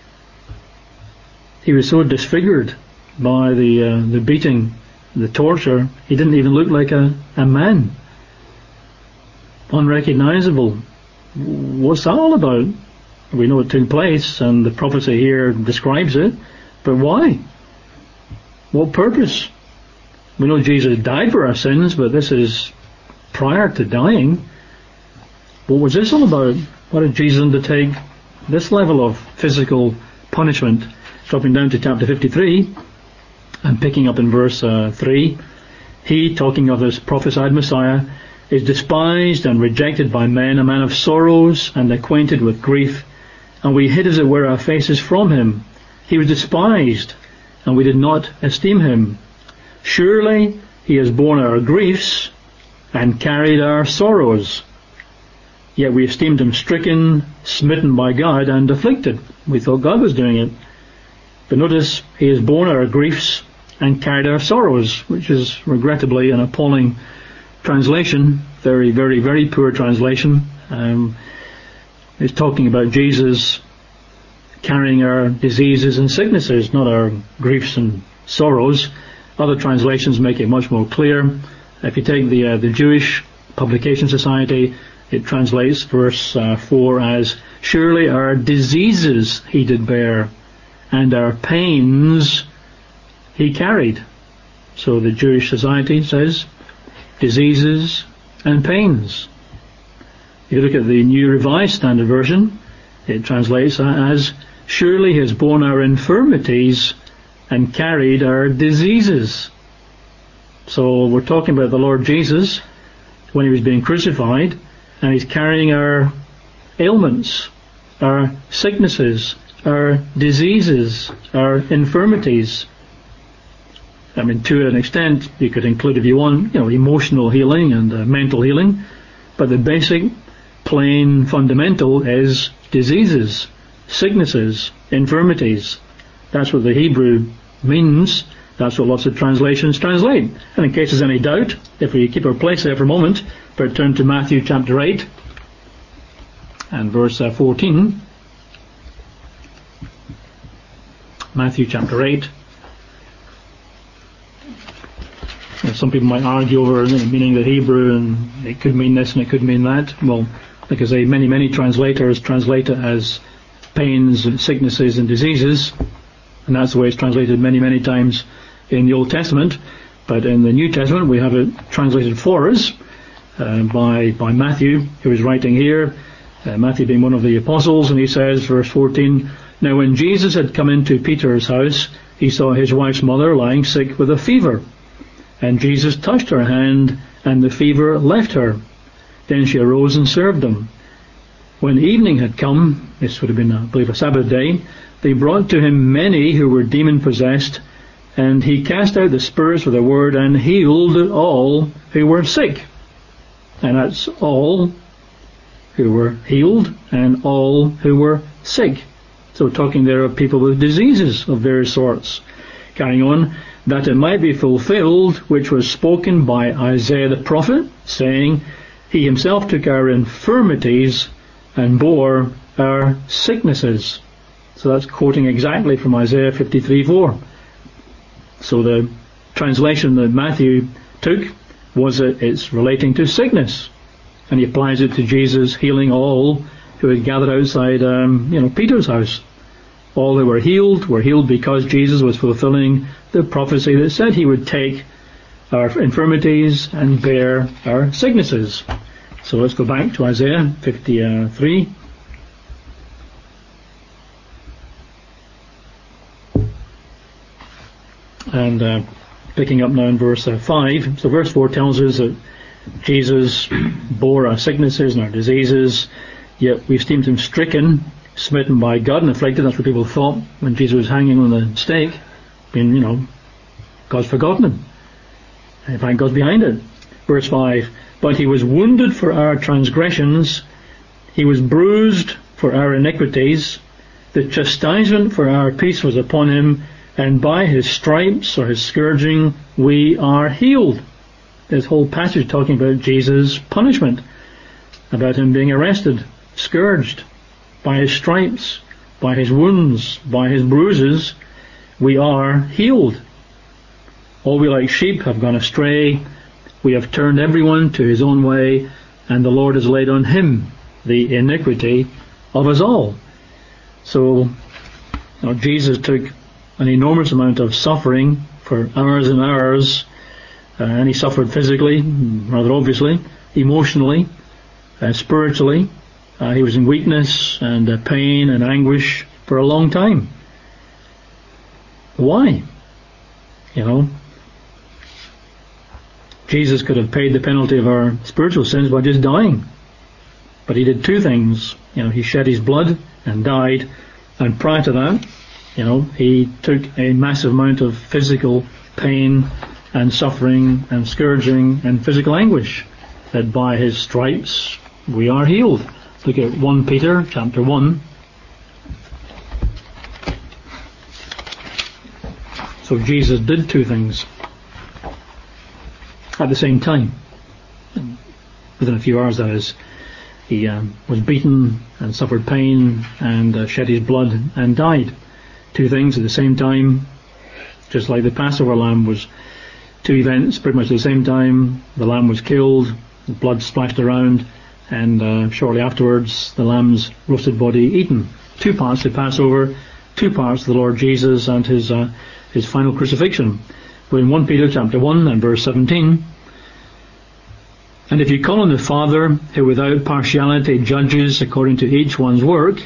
He was so disfigured by the beating, the torture, he didn't even look like a man. Unrecognizable. What's that all about? We know it took place, and the prophecy here describes it, but why? What purpose? We know Jesus died for our sins, but this is prior to dying. What was this all about? Why did Jesus undertake this level of physical punishment? Dropping down to chapter 53 and picking up in verse 3. He, talking of this prophesied Messiah, is despised and rejected by men, a man of sorrows and acquainted with grief, and we hid as it were our faces from him. He was despised, and we did not esteem him. Surely he has borne our griefs and carried our sorrows. Yet we esteemed him stricken, smitten by God, and afflicted. We thought God was doing it. But notice, he has borne our griefs and carried our sorrows, which is regrettably an appalling translation. Very, very, very poor translation. It's talking about Jesus carrying our diseases and sicknesses, not our griefs and sorrows. Other translations make it much more clear. If you take the Jewish Publication Society, it translates verse 4 as, surely our diseases he did bear, and our pains he carried. So the Jewish Society says, diseases and pains. If you look at the New Revised Standard Version, it translates as, surely he has borne our infirmities and carried our diseases. So we're talking about the Lord Jesus when he was being crucified, and he's carrying our ailments, our sicknesses, our diseases, our infirmities. I mean, to an extent, you could include, if you want, emotional healing and mental healing, but the basic, plain, fundamental is diseases, sicknesses, infirmities. That's what the Hebrew means. That's what lots of translations translate. And in case there's any doubt, if we keep our place there for a moment, but turn to Matthew chapter 8 and verse 14. Matthew chapter 8. Some people might argue over the meaning of the Hebrew, and it could mean this and it could mean that. Well, like I say, many translators translate it as pains and sicknesses and diseases, and that's the way it's translated many times in the Old Testament. But in the New Testament we have it translated for us by Matthew, who is writing here, Matthew being one of the apostles, and he says, verse 14, now when Jesus had come into Peter's house, he saw his wife's mother lying sick with a fever. And Jesus touched her hand, and the fever left her. Then she arose and served them. When evening had come, this would have been, I believe, a Sabbath day, they brought to him many who were demon-possessed, and he cast out the spirits with a word and healed all who were sick. And that's all who were healed and all who were sick. So talking there of people with diseases of various sorts. Carrying on, that it might be fulfilled which was spoken by Isaiah the prophet, saying, he himself took our infirmities and bore our sicknesses. So that's quoting exactly from Isaiah 53:4. So the translation that Matthew took was that it's relating to sickness, and he applies it to Jesus healing all who had gathered outside Peter's house. All who were healed because Jesus was fulfilling the prophecy that said he would take our infirmities and bear our sicknesses. So let's go back to Isaiah 53. And picking up now in verse 5. So verse 4 tells us that Jesus bore our sicknesses and our diseases, yet we esteemed him stricken, smitten by God and afflicted. That's what people thought when Jesus was hanging on the stake. God's forgotten him. In fact, God's behind it. Verse 5, but he was wounded for our transgressions, he was bruised for our iniquities, the chastisement for our peace was upon him, and by his stripes, or his scourging, we are healed. This whole passage talking about Jesus' punishment, about him being arrested, scourged. By his stripes, by his wounds, by his bruises, we are healed. All we like sheep have gone astray. We have turned everyone to his own way, and the Lord has laid on him the iniquity of us all. So, Jesus took an enormous amount of suffering for hours and hours, and he suffered physically, rather obviously, emotionally, spiritually. He was in weakness and pain and anguish for a long time. Why? Jesus could have paid the penalty of our spiritual sins by just dying. But he did two things. He shed his blood and died. And prior to that, he took a massive amount of physical pain and suffering and scourging and physical anguish. That by his stripes we are healed. Look at 1 Peter chapter 1. So Jesus did two things at the same time. Within a few hours, that is. He was beaten and suffered pain and shed his blood and died. Two things at the same time. Just like the Passover lamb was two events pretty much at the same time. The lamb was killed blood splashed around, and shortly afterwards the lamb's roasted body eaten. 2 parts of Passover, 2 parts of the Lord Jesus and his final crucifixion. We're in 1 Peter chapter 1 and verse 17. And if you call on the Father, who without partiality judges according to each one's work,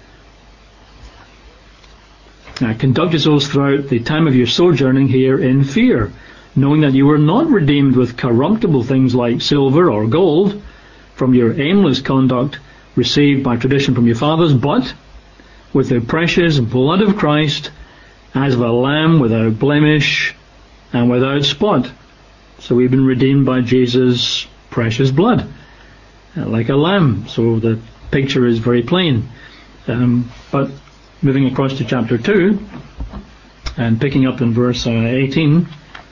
conduct yourselves throughout the time of your sojourning here in fear, knowing that you were not redeemed with corruptible things like silver or gold from your aimless conduct received by tradition from your fathers, but with the precious blood of Christ, as of a lamb without blemish and without spot. So we've been redeemed by Jesus' precious blood, like a lamb. So the picture is very plain. But moving across to chapter 2 and picking up in verse 18,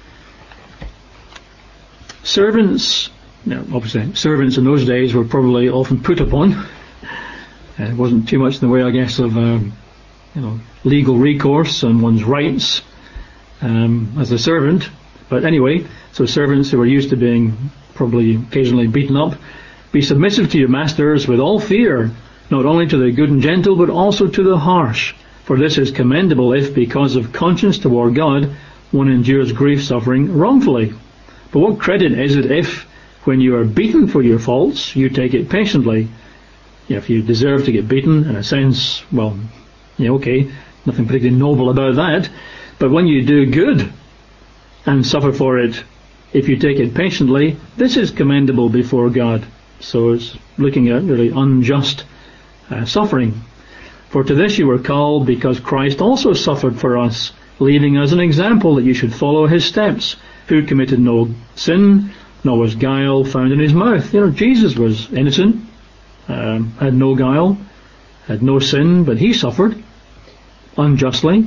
servants, obviously servants in those days were probably often put upon. It wasn't too much in the way, I guess, of legal recourse and one's rights as a servant. But anyway, so servants who were used to being probably occasionally beaten up, be submissive to your masters with all fear, not only to the good and gentle, but also to the harsh. For this is commendable if, because of conscience toward God, one endures grief suffering wrongfully. But what credit is it if, when you are beaten for your faults, you take it patiently? If you deserve to get beaten, in a sense, well, okay, nothing particularly noble about that. But when you do good and suffer for it, if you take it patiently, this is commendable before God. So it's looking at really unjust suffering. For to this you were called, because Christ also suffered for us, leaving us an example that you should follow his steps, who committed no sin, nor was guile found in his mouth. Jesus was innocent, had no guile, had no sin, but he suffered unjustly.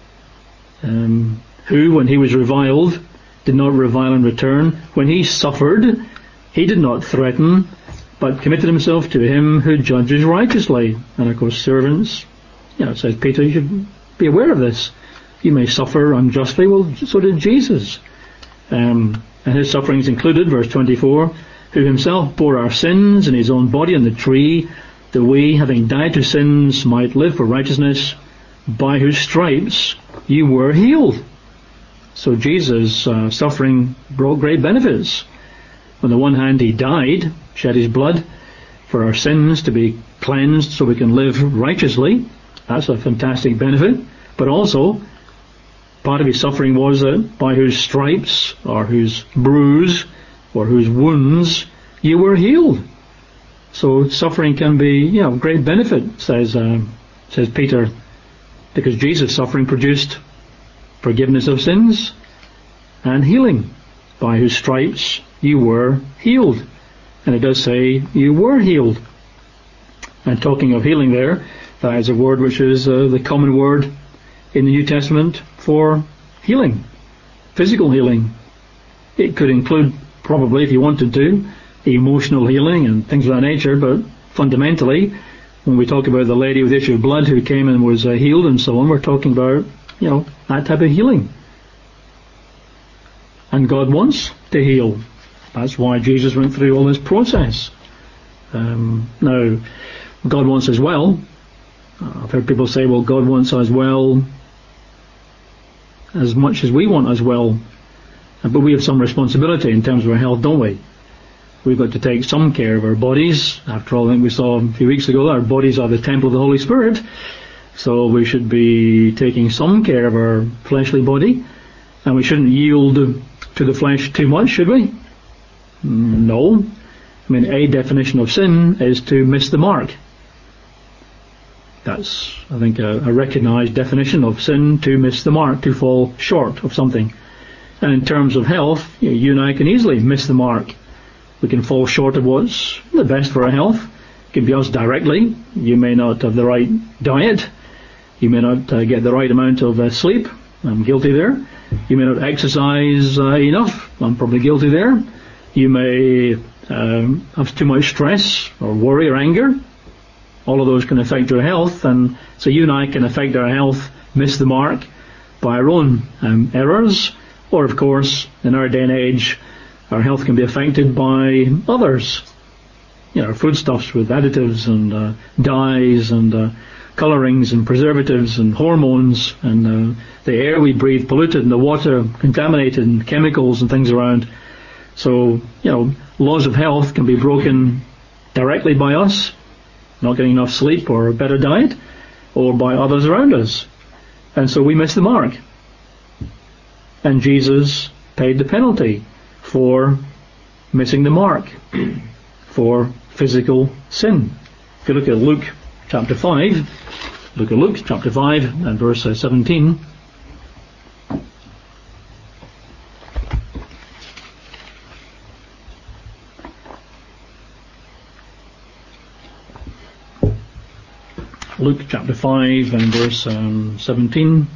Who, when he was reviled, did not revile in return. When he suffered, he did not threaten, but committed himself to him who judges righteously. And of course, servants, it says Peter, you should be aware of this. You may suffer unjustly. Well, so did Jesus. And his sufferings included, verse 24, who himself bore our sins in his own body on the tree, that we, having died to sins, might live for righteousness, by whose stripes you were healed. So Jesus' suffering brought great benefits. On the one hand, he died, shed his blood for our sins to be cleansed so we can live righteously. That's a fantastic benefit. But also, part of his suffering was that by whose stripes, or whose bruise, or whose wounds, you were healed. So suffering can be, great benefit, says Peter, because Jesus' suffering produced forgiveness of sins and healing. By whose stripes you were healed. And it does say you were healed. And talking of healing there, that is a word which is the common word in the New Testament for healing, physical healing. It could include, probably if you wanted to, emotional healing and things of that nature, but fundamentally, when we talk about the lady with the issue of blood who came and was healed and so on, we're talking about, that type of healing. And God wants to heal. That's why Jesus went through all this process. Now, God wants us well. I've heard people say, well, God wants us well as much as we want us well. But we have some responsibility in terms of our health, don't we? We've got to take some care of our bodies. After all, I think we saw a few weeks ago, our bodies are the temple of the Holy Spirit. So we should be taking some care of our fleshly body. And we shouldn't yield to the flesh too much, should we? No. A definition of sin is to miss the mark. That's, I think, a recognized definition of sin, to miss the mark, to fall short of something. And in terms of health, you and I can easily miss the mark. We can fall short of what's the best for our health. It can be us directly. You may not have the right diet. You may not get the right amount of sleep. I'm guilty there. You may not exercise enough. I'm probably guilty there. You may have too much stress or worry or anger. All of those can affect your health, and so you and I can affect our health, miss the mark by our own errors, or of course, in our day and age, Our health can be affected by others. Foodstuffs with additives and dyes and colourings and preservatives and hormones, and the air we breathe polluted and the water contaminated and chemicals and things around. So, laws of health can be broken directly by us, not getting enough sleep or a better diet, or by others around us. And so we miss the mark. And Jesus paid the penalty for missing the mark, for physical sin. If you look at Luke chapter 5, and verse 17. Luke chapter 5 and verse 17.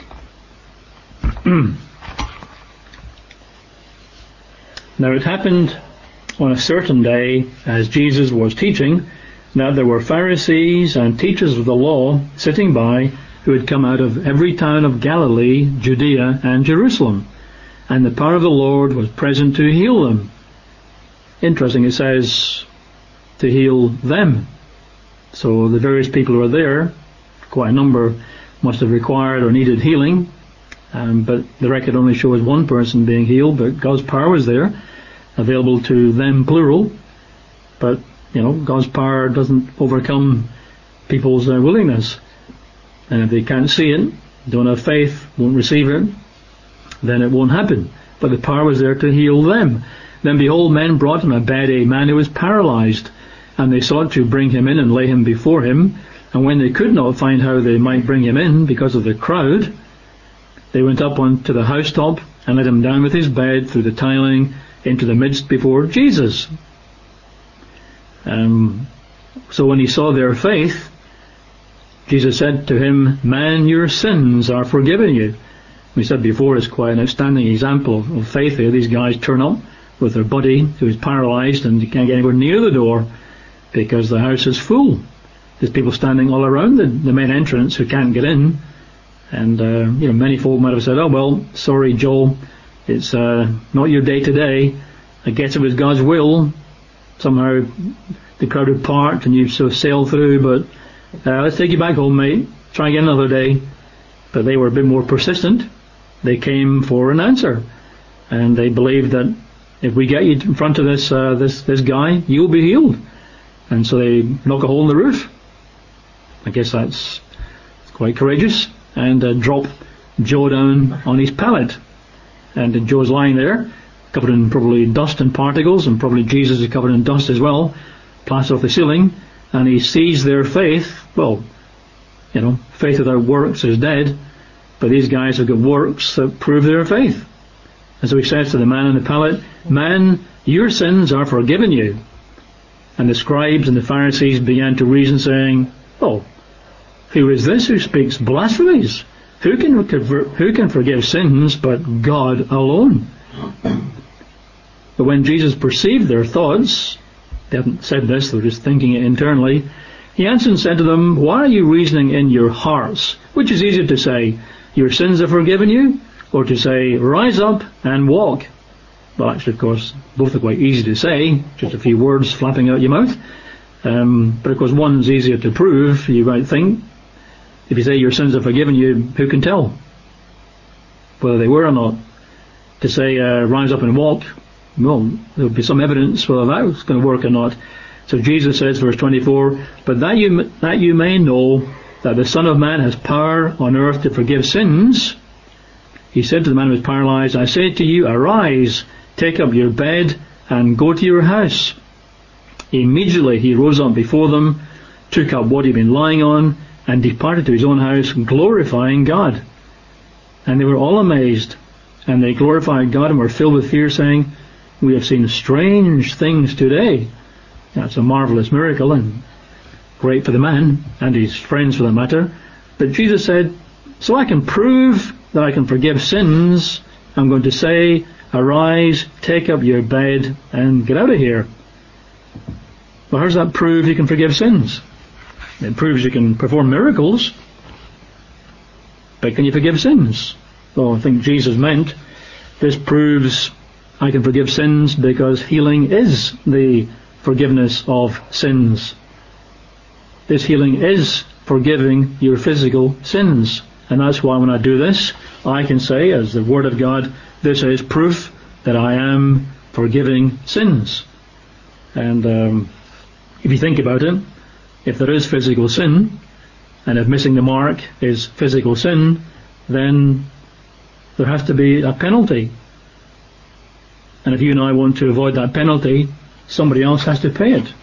Now it happened on a certain day, as Jesus was teaching, that there were Pharisees and teachers of the law sitting by, who had come out of every town of Galilee, Judea, and Jerusalem, and the power of the Lord was present to heal them. Interesting, it says to heal them. So the various people who were there, quite a number must have required or needed healing, but the record only shows one person being healed, but God's power was there, available to them, plural. But, God's power doesn't overcome people's willingness. And if they can't see it, don't have faith, won't receive it, then it won't happen. But the power was there to heal them. Then behold, men brought in a bed a man who was paralyzed, and they sought to bring him in and lay him before him. And when they could not find how they might bring him in because of the crowd, they went up onto the housetop and let him down with his bed through the tiling into the midst before Jesus. So when he saw their faith, Jesus said to him, "Man, your sins are forgiven you." We said before, it's quite an outstanding example of faith here. These guys turn up with their buddy who is paralyzed and you can't get anywhere near the door because the house is full. There's people standing all around the main entrance who can't get in. And, many folk might have said, "Oh, well, sorry, Joel, it's not your day today. I guess it was God's will. Somehow the crowd had parked and you sort of sailed through, but let's take you back home, mate. Try again another day." But they were a bit more persistent. They came for an answer. And they believed that if we get you in front of this guy, you'll be healed. And so they knock a hole in the roof. I guess that's quite courageous. And drop Joe down on his pallet. And Joe's lying there, covered in probably dust and particles, and probably Jesus is covered in dust as well, plastered off the ceiling, and he sees their faith. Well, faith without works is dead, but these guys have got works that prove their faith. And so he says to the man on the pallet, "Man, your sins are forgiven you." And the scribes and the Pharisees began to reason, saying, "Oh, who is this who speaks blasphemies? Who can forgive sins but God alone?" But when Jesus perceived their thoughts, they hadn't said this, they were just thinking it internally, he answered and said to them, "Why are you reasoning in your hearts? Which is easier to say, 'Your sins are forgiven you,' or to say, 'Rise up and walk'?" Well, actually, of course, both are quite easy to say, just a few words flapping out your mouth. But of course, one's easier to prove, you might think. If you say your sins are forgiven you, who can tell whether they were or not? To say, rise up and walk, well, there'll be some evidence whether that was going to work or not. So Jesus says, verse 24, "But that you may know that the Son of Man has power on earth to forgive sins," he said to the man who was paralyzed, "I say to you, arise, take up your bed, and go to your house." Immediately he rose up before them, took up what he had been lying on, and departed to his own house, glorifying God. And they were all amazed, and they glorified God and were filled with fear, saying, "We have seen strange things today." That's a marvelous miracle, and great for the man, and his friends for that matter. But Jesus said, "So I can prove that I can forgive sins, I'm going to say, arise, take up your bed, and get out of here." Well, how does that prove you can forgive sins? It proves you can perform miracles, but can you forgive sins? Well, I think Jesus meant this proves I can forgive sins because healing is the forgiveness of sins. This healing is forgiving your physical sins. And that's why when I do this, I can say, as the Word of God, this is proof that I am forgiving sins. And if you think about it, if there is physical sin, and if missing the mark is physical sin, then there has to be a penalty. And if you and I want to avoid that penalty, somebody else has to pay it.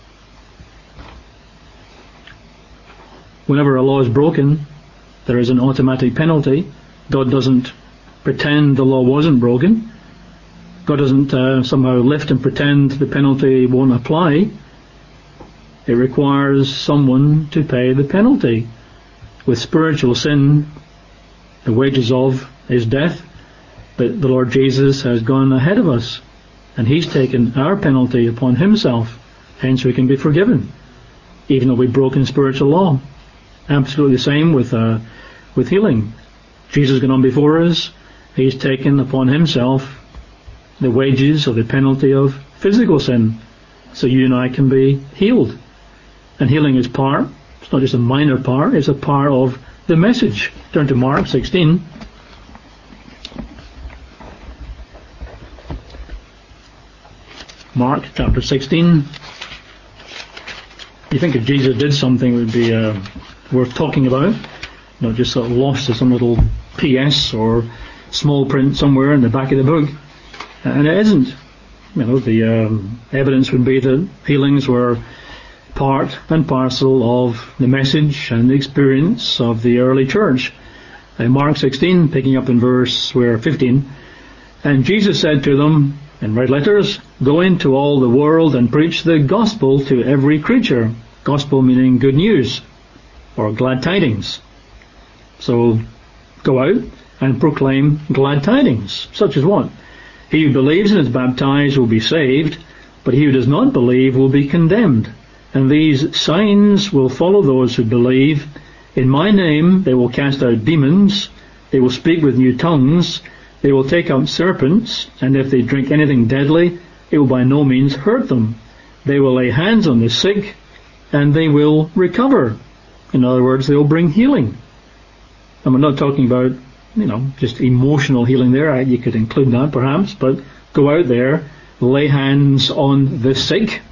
Whenever a law is broken, there is an automatic penalty. God doesn't pretend the law wasn't broken. God doesn't somehow lift and pretend the penalty won't apply. It requires someone to pay the penalty. With spiritual sin, the wages of is death, but the Lord Jesus has gone ahead of us, and He's taken our penalty upon Himself. Hence we can be forgiven, even though we've broken spiritual law. Absolutely the same with healing. Jesus has gone on before us. He's taken upon Himself the wages or the penalty of physical sin, so you and I can be healed. And healing is part, it's not just a minor part, it's a part of the message. Turn to Mark 16. Mark chapter 16. You think if Jesus did something it would be worth talking about, not just sort of lost to some little PS or small print somewhere in the back of the book. And it isn't. You know, the evidence would be that healings were part and parcel of the message and the experience of the early church. Mark 16, picking up in verse 15. And Jesus said to them, in red letters, go into all the world and preach the gospel to every creature. Gospel meaning good news or glad tidings. So go out and proclaim glad tidings, such as what? He who believes and is baptized will be saved, but he who does not believe will be condemned. And these signs will follow those who believe. In my name they will cast out demons, they will speak with new tongues, they will take up serpents, and if they drink anything deadly, it will by no means hurt them. They will lay hands on the sick, and they will recover. In other words, they will bring healing. And we're not talking about, just emotional healing there. You could include that perhaps, but go out there, lay hands on the sick,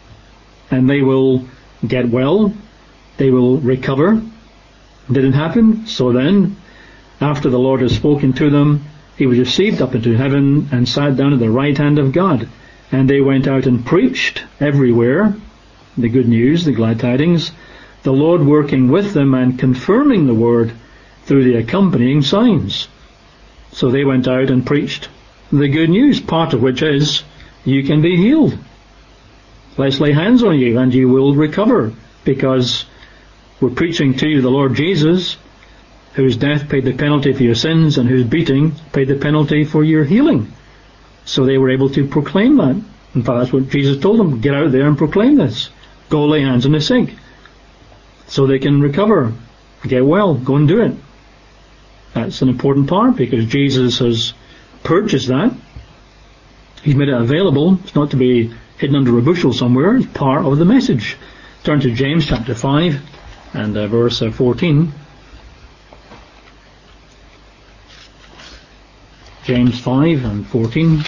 and they will get well, they will recover. Did it happen? So then, after the Lord has spoken to them, He was received up into heaven and sat down at the right hand of God. And they went out and preached everywhere the good news, the glad tidings, the Lord working with them and confirming the word through the accompanying signs. So they went out and preached the good news, part of which is you can be healed. Let's lay hands on you and you will recover, because we're preaching to you the Lord Jesus, whose death paid the penalty for your sins and whose beating paid the penalty for your healing. So they were able to proclaim that. In fact, that's what Jesus told them. Get out there and proclaim this. Go lay hands on the sick so they can recover, get well, go and do it. That's an important part, because Jesus has purchased that. He's made it available. It's not to be hidden under a bushel somewhere. It's part of the message. Turn to James chapter 5 and verse 14. James 5 and 14.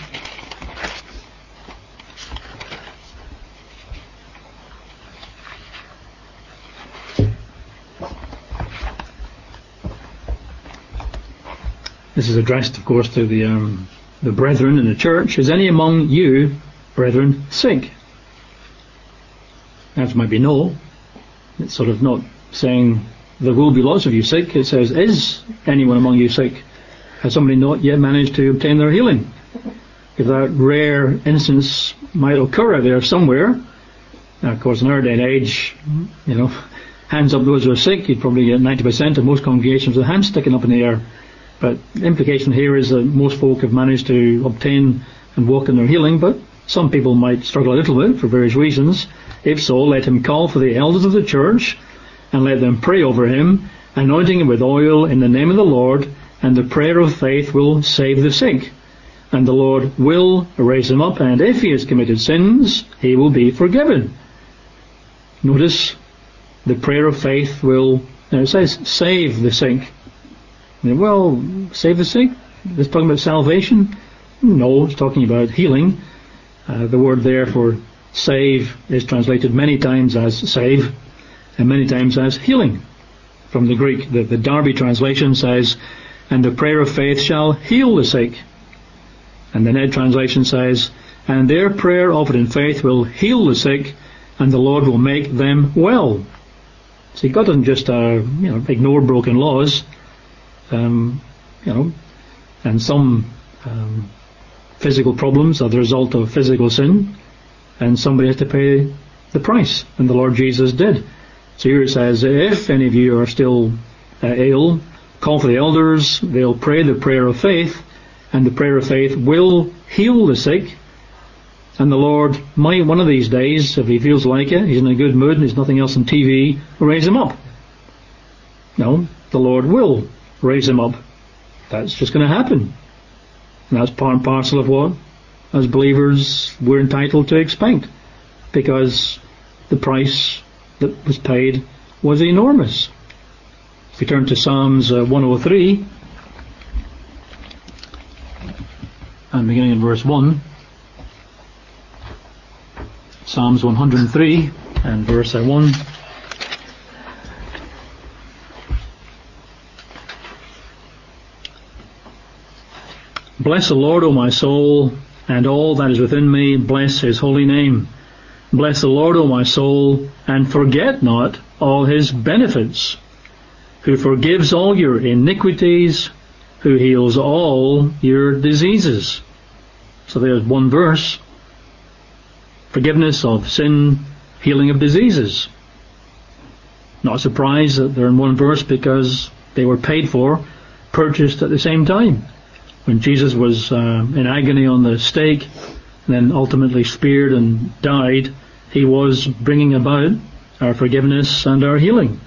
This is addressed, of course, to the brethren in the church. Is any among you, brethren, sick? The answer might be no. It's sort of not saying there will be lots of you sick. It says, is anyone among you sick? Has somebody not yet managed to obtain their healing? If that rare instance might occur out there somewhere, now, of course, in our day and age, hands up those who are sick, you'd probably get 90% of most congregations with hands sticking up in the air. But the implication here is that most folk have managed to obtain and walk in their healing, but some people might struggle a little bit for various reasons. If so, let him call for the elders of the church and let them pray over him, anointing him with oil in the name of the Lord, and the prayer of faith will save the sick. and the Lord will raise him up, and if he has committed sins, he will be forgiven. Notice the prayer of faith will, it says, save the sick. Well, save the sick? It's talking about salvation? No, it's talking about healing. The word there for save is translated many times as save, and many times as healing. From the Greek, the Darby translation says, and the prayer of faith shall heal the sick. And the Ned translation says, and their prayer offered in faith will heal the sick, and the Lord will make them well. See, God doesn't just ignore broken laws, and some physical problems are the result of physical sin, and somebody has to pay the price, and the Lord Jesus did. So here it says, if any of you are still ill, call for the elders, they'll pray the prayer of faith, and the prayer of faith will heal the sick, and the Lord might one of these days, if he feels like it, he's in a good mood and there's nothing else on TV, raise him up. No, the Lord will raise him up. That's just going to happen. And that's part and parcel of what, as believers, we're entitled to expect, because the price that was paid was enormous. If we turn to Psalms 103, and beginning in verse 1, Psalms 103 and verse 1. Bless the Lord, O my soul, and all that is within me, bless his holy name. Bless the Lord, O my soul, and forget not all his benefits, who forgives all your iniquities, who heals all your diseases. So there's one verse. Forgiveness of sin, healing of diseases. Not surprised that they're in one verse, because they were paid for, purchased at the same time. When Jesus was in agony on the stake, and then ultimately speared and died, he was bringing about our forgiveness and our healing.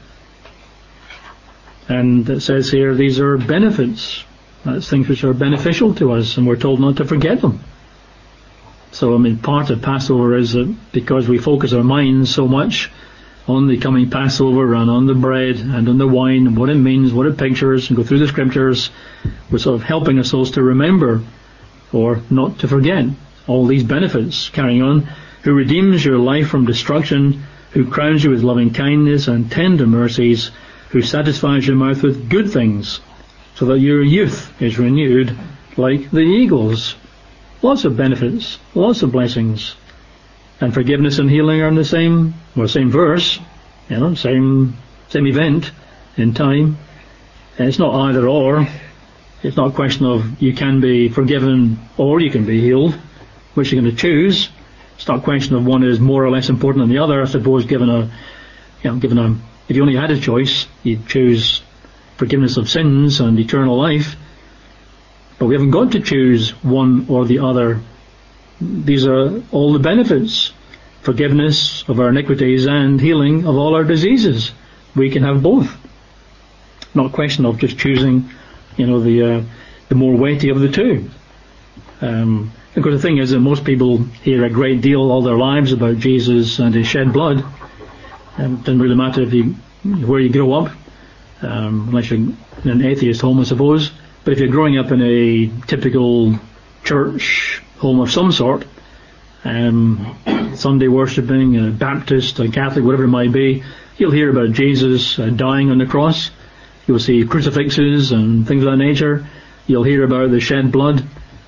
And it says here, these are benefits. That's things which are beneficial to us, and we're told not to forget them. So, part of Passover is that because we focus our minds so much on the coming Passover and on the bread and on the wine and what it means, what it pictures, and go through the scriptures, we're sort of helping ourselves to remember or not to forget all these benefits. Carrying on, who redeems your life from destruction, who crowns you with loving kindness and tender mercies, who satisfies your mouth with good things, so that your youth is renewed like the eagles. Lots of benefits, lots of blessings. And forgiveness and healing are in the same verse, same event in time. And it's not either or. It's not a question of you can be forgiven or you can be healed. Which you're going to choose. It's not a question of one is more or less important than the other. I suppose if you only had a choice, you'd choose forgiveness of sins and eternal life. But we haven't got to choose one or the other. These are all the benefits. Forgiveness of our iniquities and healing of all our diseases. We can have both. Not a question of just choosing, the more weighty of the two. Of course, the thing is that most people hear a great deal all their lives about Jesus and his shed blood. It doesn't really matter where you grow up, unless you're in an atheist home, I suppose. But if you're growing up in a typical church home of some sort, Sunday worshipping, Baptist, Catholic, whatever it might be, you'll hear about Jesus dying on the cross. You'll see crucifixes and things of that nature. You'll hear about the shed blood,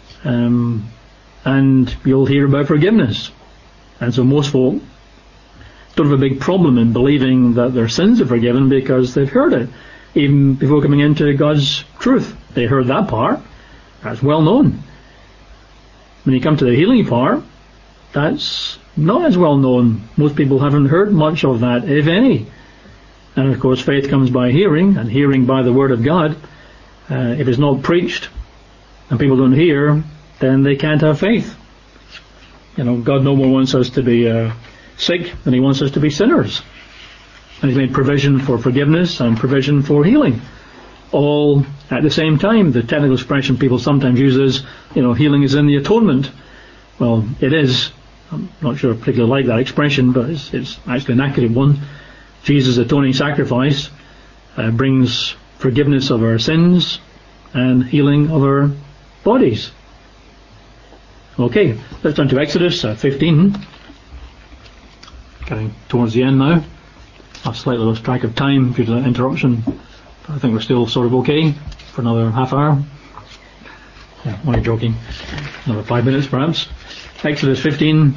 and you'll hear about forgiveness. And so most folk don't have a big problem in believing that their sins are forgiven because they've heard it. Even before coming into God's truth, they heard that part. That's well known. When you come to the healing part, that's not as well known. Most people haven't heard much of that, if any. And of course, faith comes by hearing, and hearing by the Word of God. If it's not preached, and people don't hear, then they can't have faith. God no more wants us to be sick than he wants us to be sinners. And he's made provision for forgiveness and provision for healing. all at the same time. The technical expression people sometimes use is, healing is in the atonement. Well, it is. I'm not sure I particularly like that expression, but it's actually an accurate one. Jesus' atoning sacrifice brings forgiveness of our sins and healing of our bodies. Okay, let's turn to Exodus 15. Getting towards the end now. I've slightly lost track of time due to that interruption. But I think we're still sort of okay for another half hour. Yeah, only joking. Another 5 minutes perhaps. Exodus 15.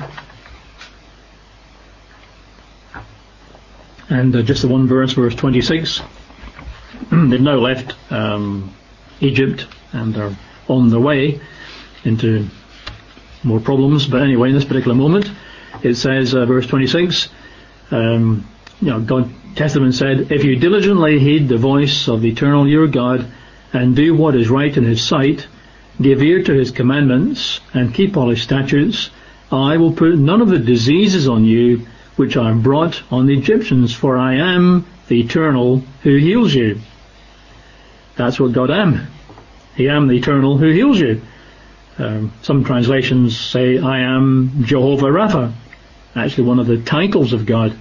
And just the one verse, verse 26. They've now left Egypt and are on their way into more problems. But anyway, in this particular moment, it says, verse 26, God tested him and said, if you diligently heed the voice of the Eternal your God and do what is right in his sight, give ear to his commandments and keep all his statutes, I will put none of the diseases on you which I brought on the Egyptians, for I am the Eternal who heals you. That's what God am. I am the Eternal who heals you. Some translations say, I am Jehovah Rapha. Actually one of the titles of God.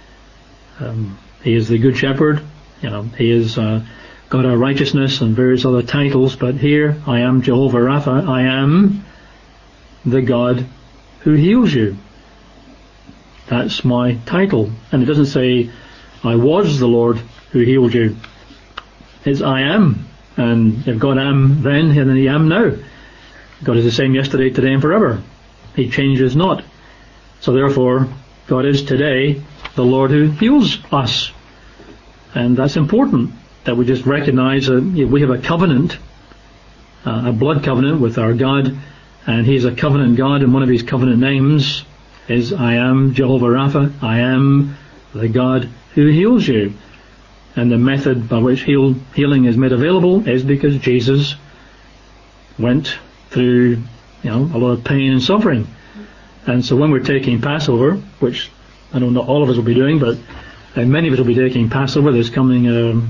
He is the Good Shepherd. He is God our righteousness and various other titles. But here, I am Jehovah Rapha. I am the God who heals you. That's my title. And it doesn't say, I was the Lord who healed you. It's I am. And if God am then, and he am now. God is the same yesterday, today, and forever. He changes not. So therefore, God is today the Lord who heals us. And that's important, that we just recognize that we have a covenant, a blood covenant with our God, and he's a covenant God, and one of his covenant names is I am Jehovah Rapha. I am the God who heals you. And the method by which healing is made available is because Jesus went through a lot of pain and suffering. And so when we're taking Passover, which I know not all of us will be doing, but many of us will be taking Passover this coming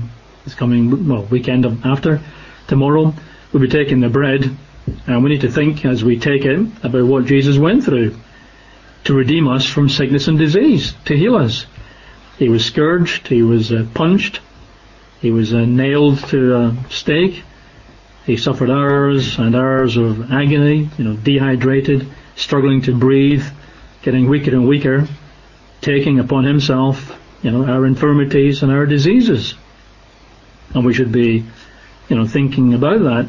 weekend after tomorrow, we'll be taking the bread, and we need to think as we take it about what Jesus went through to redeem us from sickness and disease, to heal us. He was scourged, he was punched, he was nailed to a stake, he suffered hours and hours of agony, dehydrated, struggling to breathe, getting weaker and weaker, taking upon himself, our infirmities and our diseases. And we should be, thinking about that,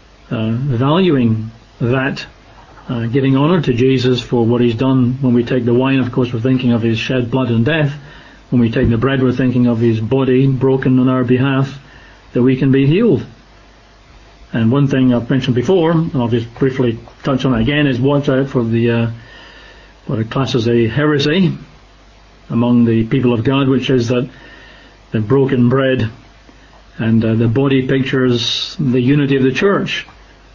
valuing that, giving honour to Jesus for what he's done. When we take the wine, of course, we're thinking of his shed blood and death. When we take the bread, we're thinking of his body broken on our behalf, that we can be healed. And one thing I've mentioned before, and I'll just briefly touch on it again, is watch out for the what are classed as a heresy among the people of God, which is that the broken bread and the body pictures the unity of the church,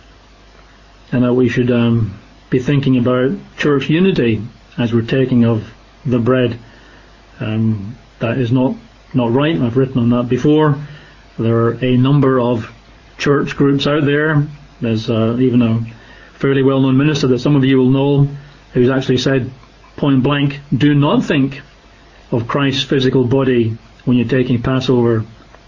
and that we should be thinking about church unity as we're taking of the bread. That is not right. I've written on that before. There are a number of church groups out there. There's even a fairly well-known minister that some of you will know who's actually said point blank, do not think of Christ's physical body when you're taking Passover,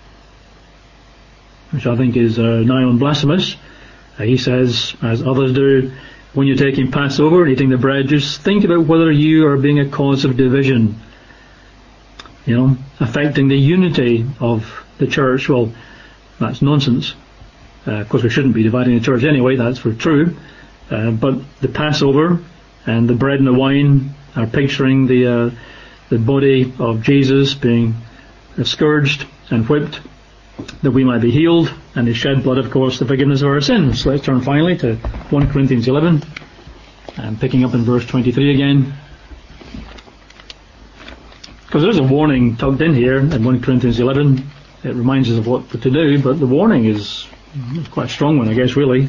which I think is nigh on blasphemous. He says, as others do, when you're taking Passover and eating the bread, just think about whether you are being a cause of division, affecting the unity of the church. Well, that's nonsense. Of course, we shouldn't be dividing the church anyway, that's for true. But the Passover and the bread and the wine are picturing the body of Jesus being scourged and whipped, that we might be healed, and his shed blood, of course, the forgiveness of our sins. So let's turn finally to 1 Corinthians 11, and picking up in verse 23 again. Because there's a warning tucked in here in 1 Corinthians 11. It reminds us of what to do, but the warning is quite a strong one, I guess, really.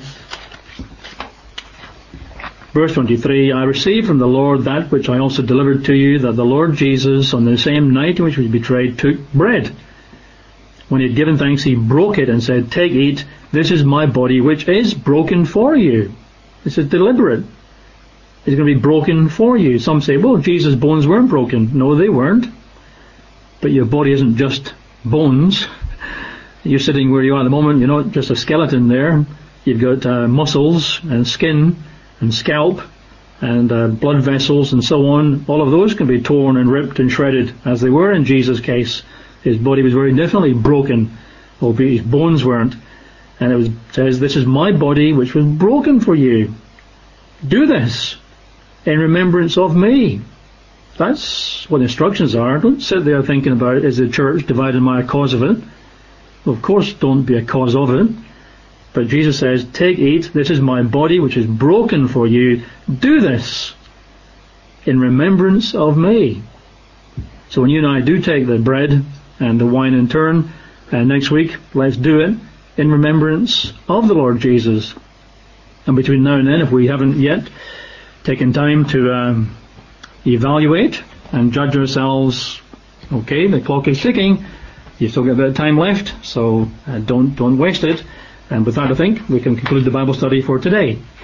Verse 23, I received from the Lord that which I also delivered to you, that the Lord Jesus, on the same night in which he was betrayed, took bread. When he had given thanks, he broke it and said, "Take, eat, this is my body which is broken for you." This is deliberate. It's going to be broken for you. Some say, well, Jesus' bones weren't broken. No, they weren't. But your body isn't just bones. You're sitting where you are at the moment, you're not just a skeleton there. You've got muscles and skin and scalp and blood vessels and so on. All of those can be torn and ripped and shredded, as they were in Jesus' case. His body was very definitely broken, albeit his bones weren't. And it says, "This is my body which was broken for you. Do this in remembrance of me." That's what instructions are. Don't sit there thinking about, is the church divided by a cause of it? Well, of course, don't be a cause of it. But Jesus says, "Take, eat, this is my body which is broken for you. Do this in remembrance of me." So when you and I do take the bread and the wine in turn, next week, let's do it in remembrance of the Lord Jesus. And between now and then, if we haven't yet taken time to evaluate and judge ourselves, okay, the clock is ticking, you've still got a bit of time left, so don't waste it. And with that, I think we can conclude the Bible study for today.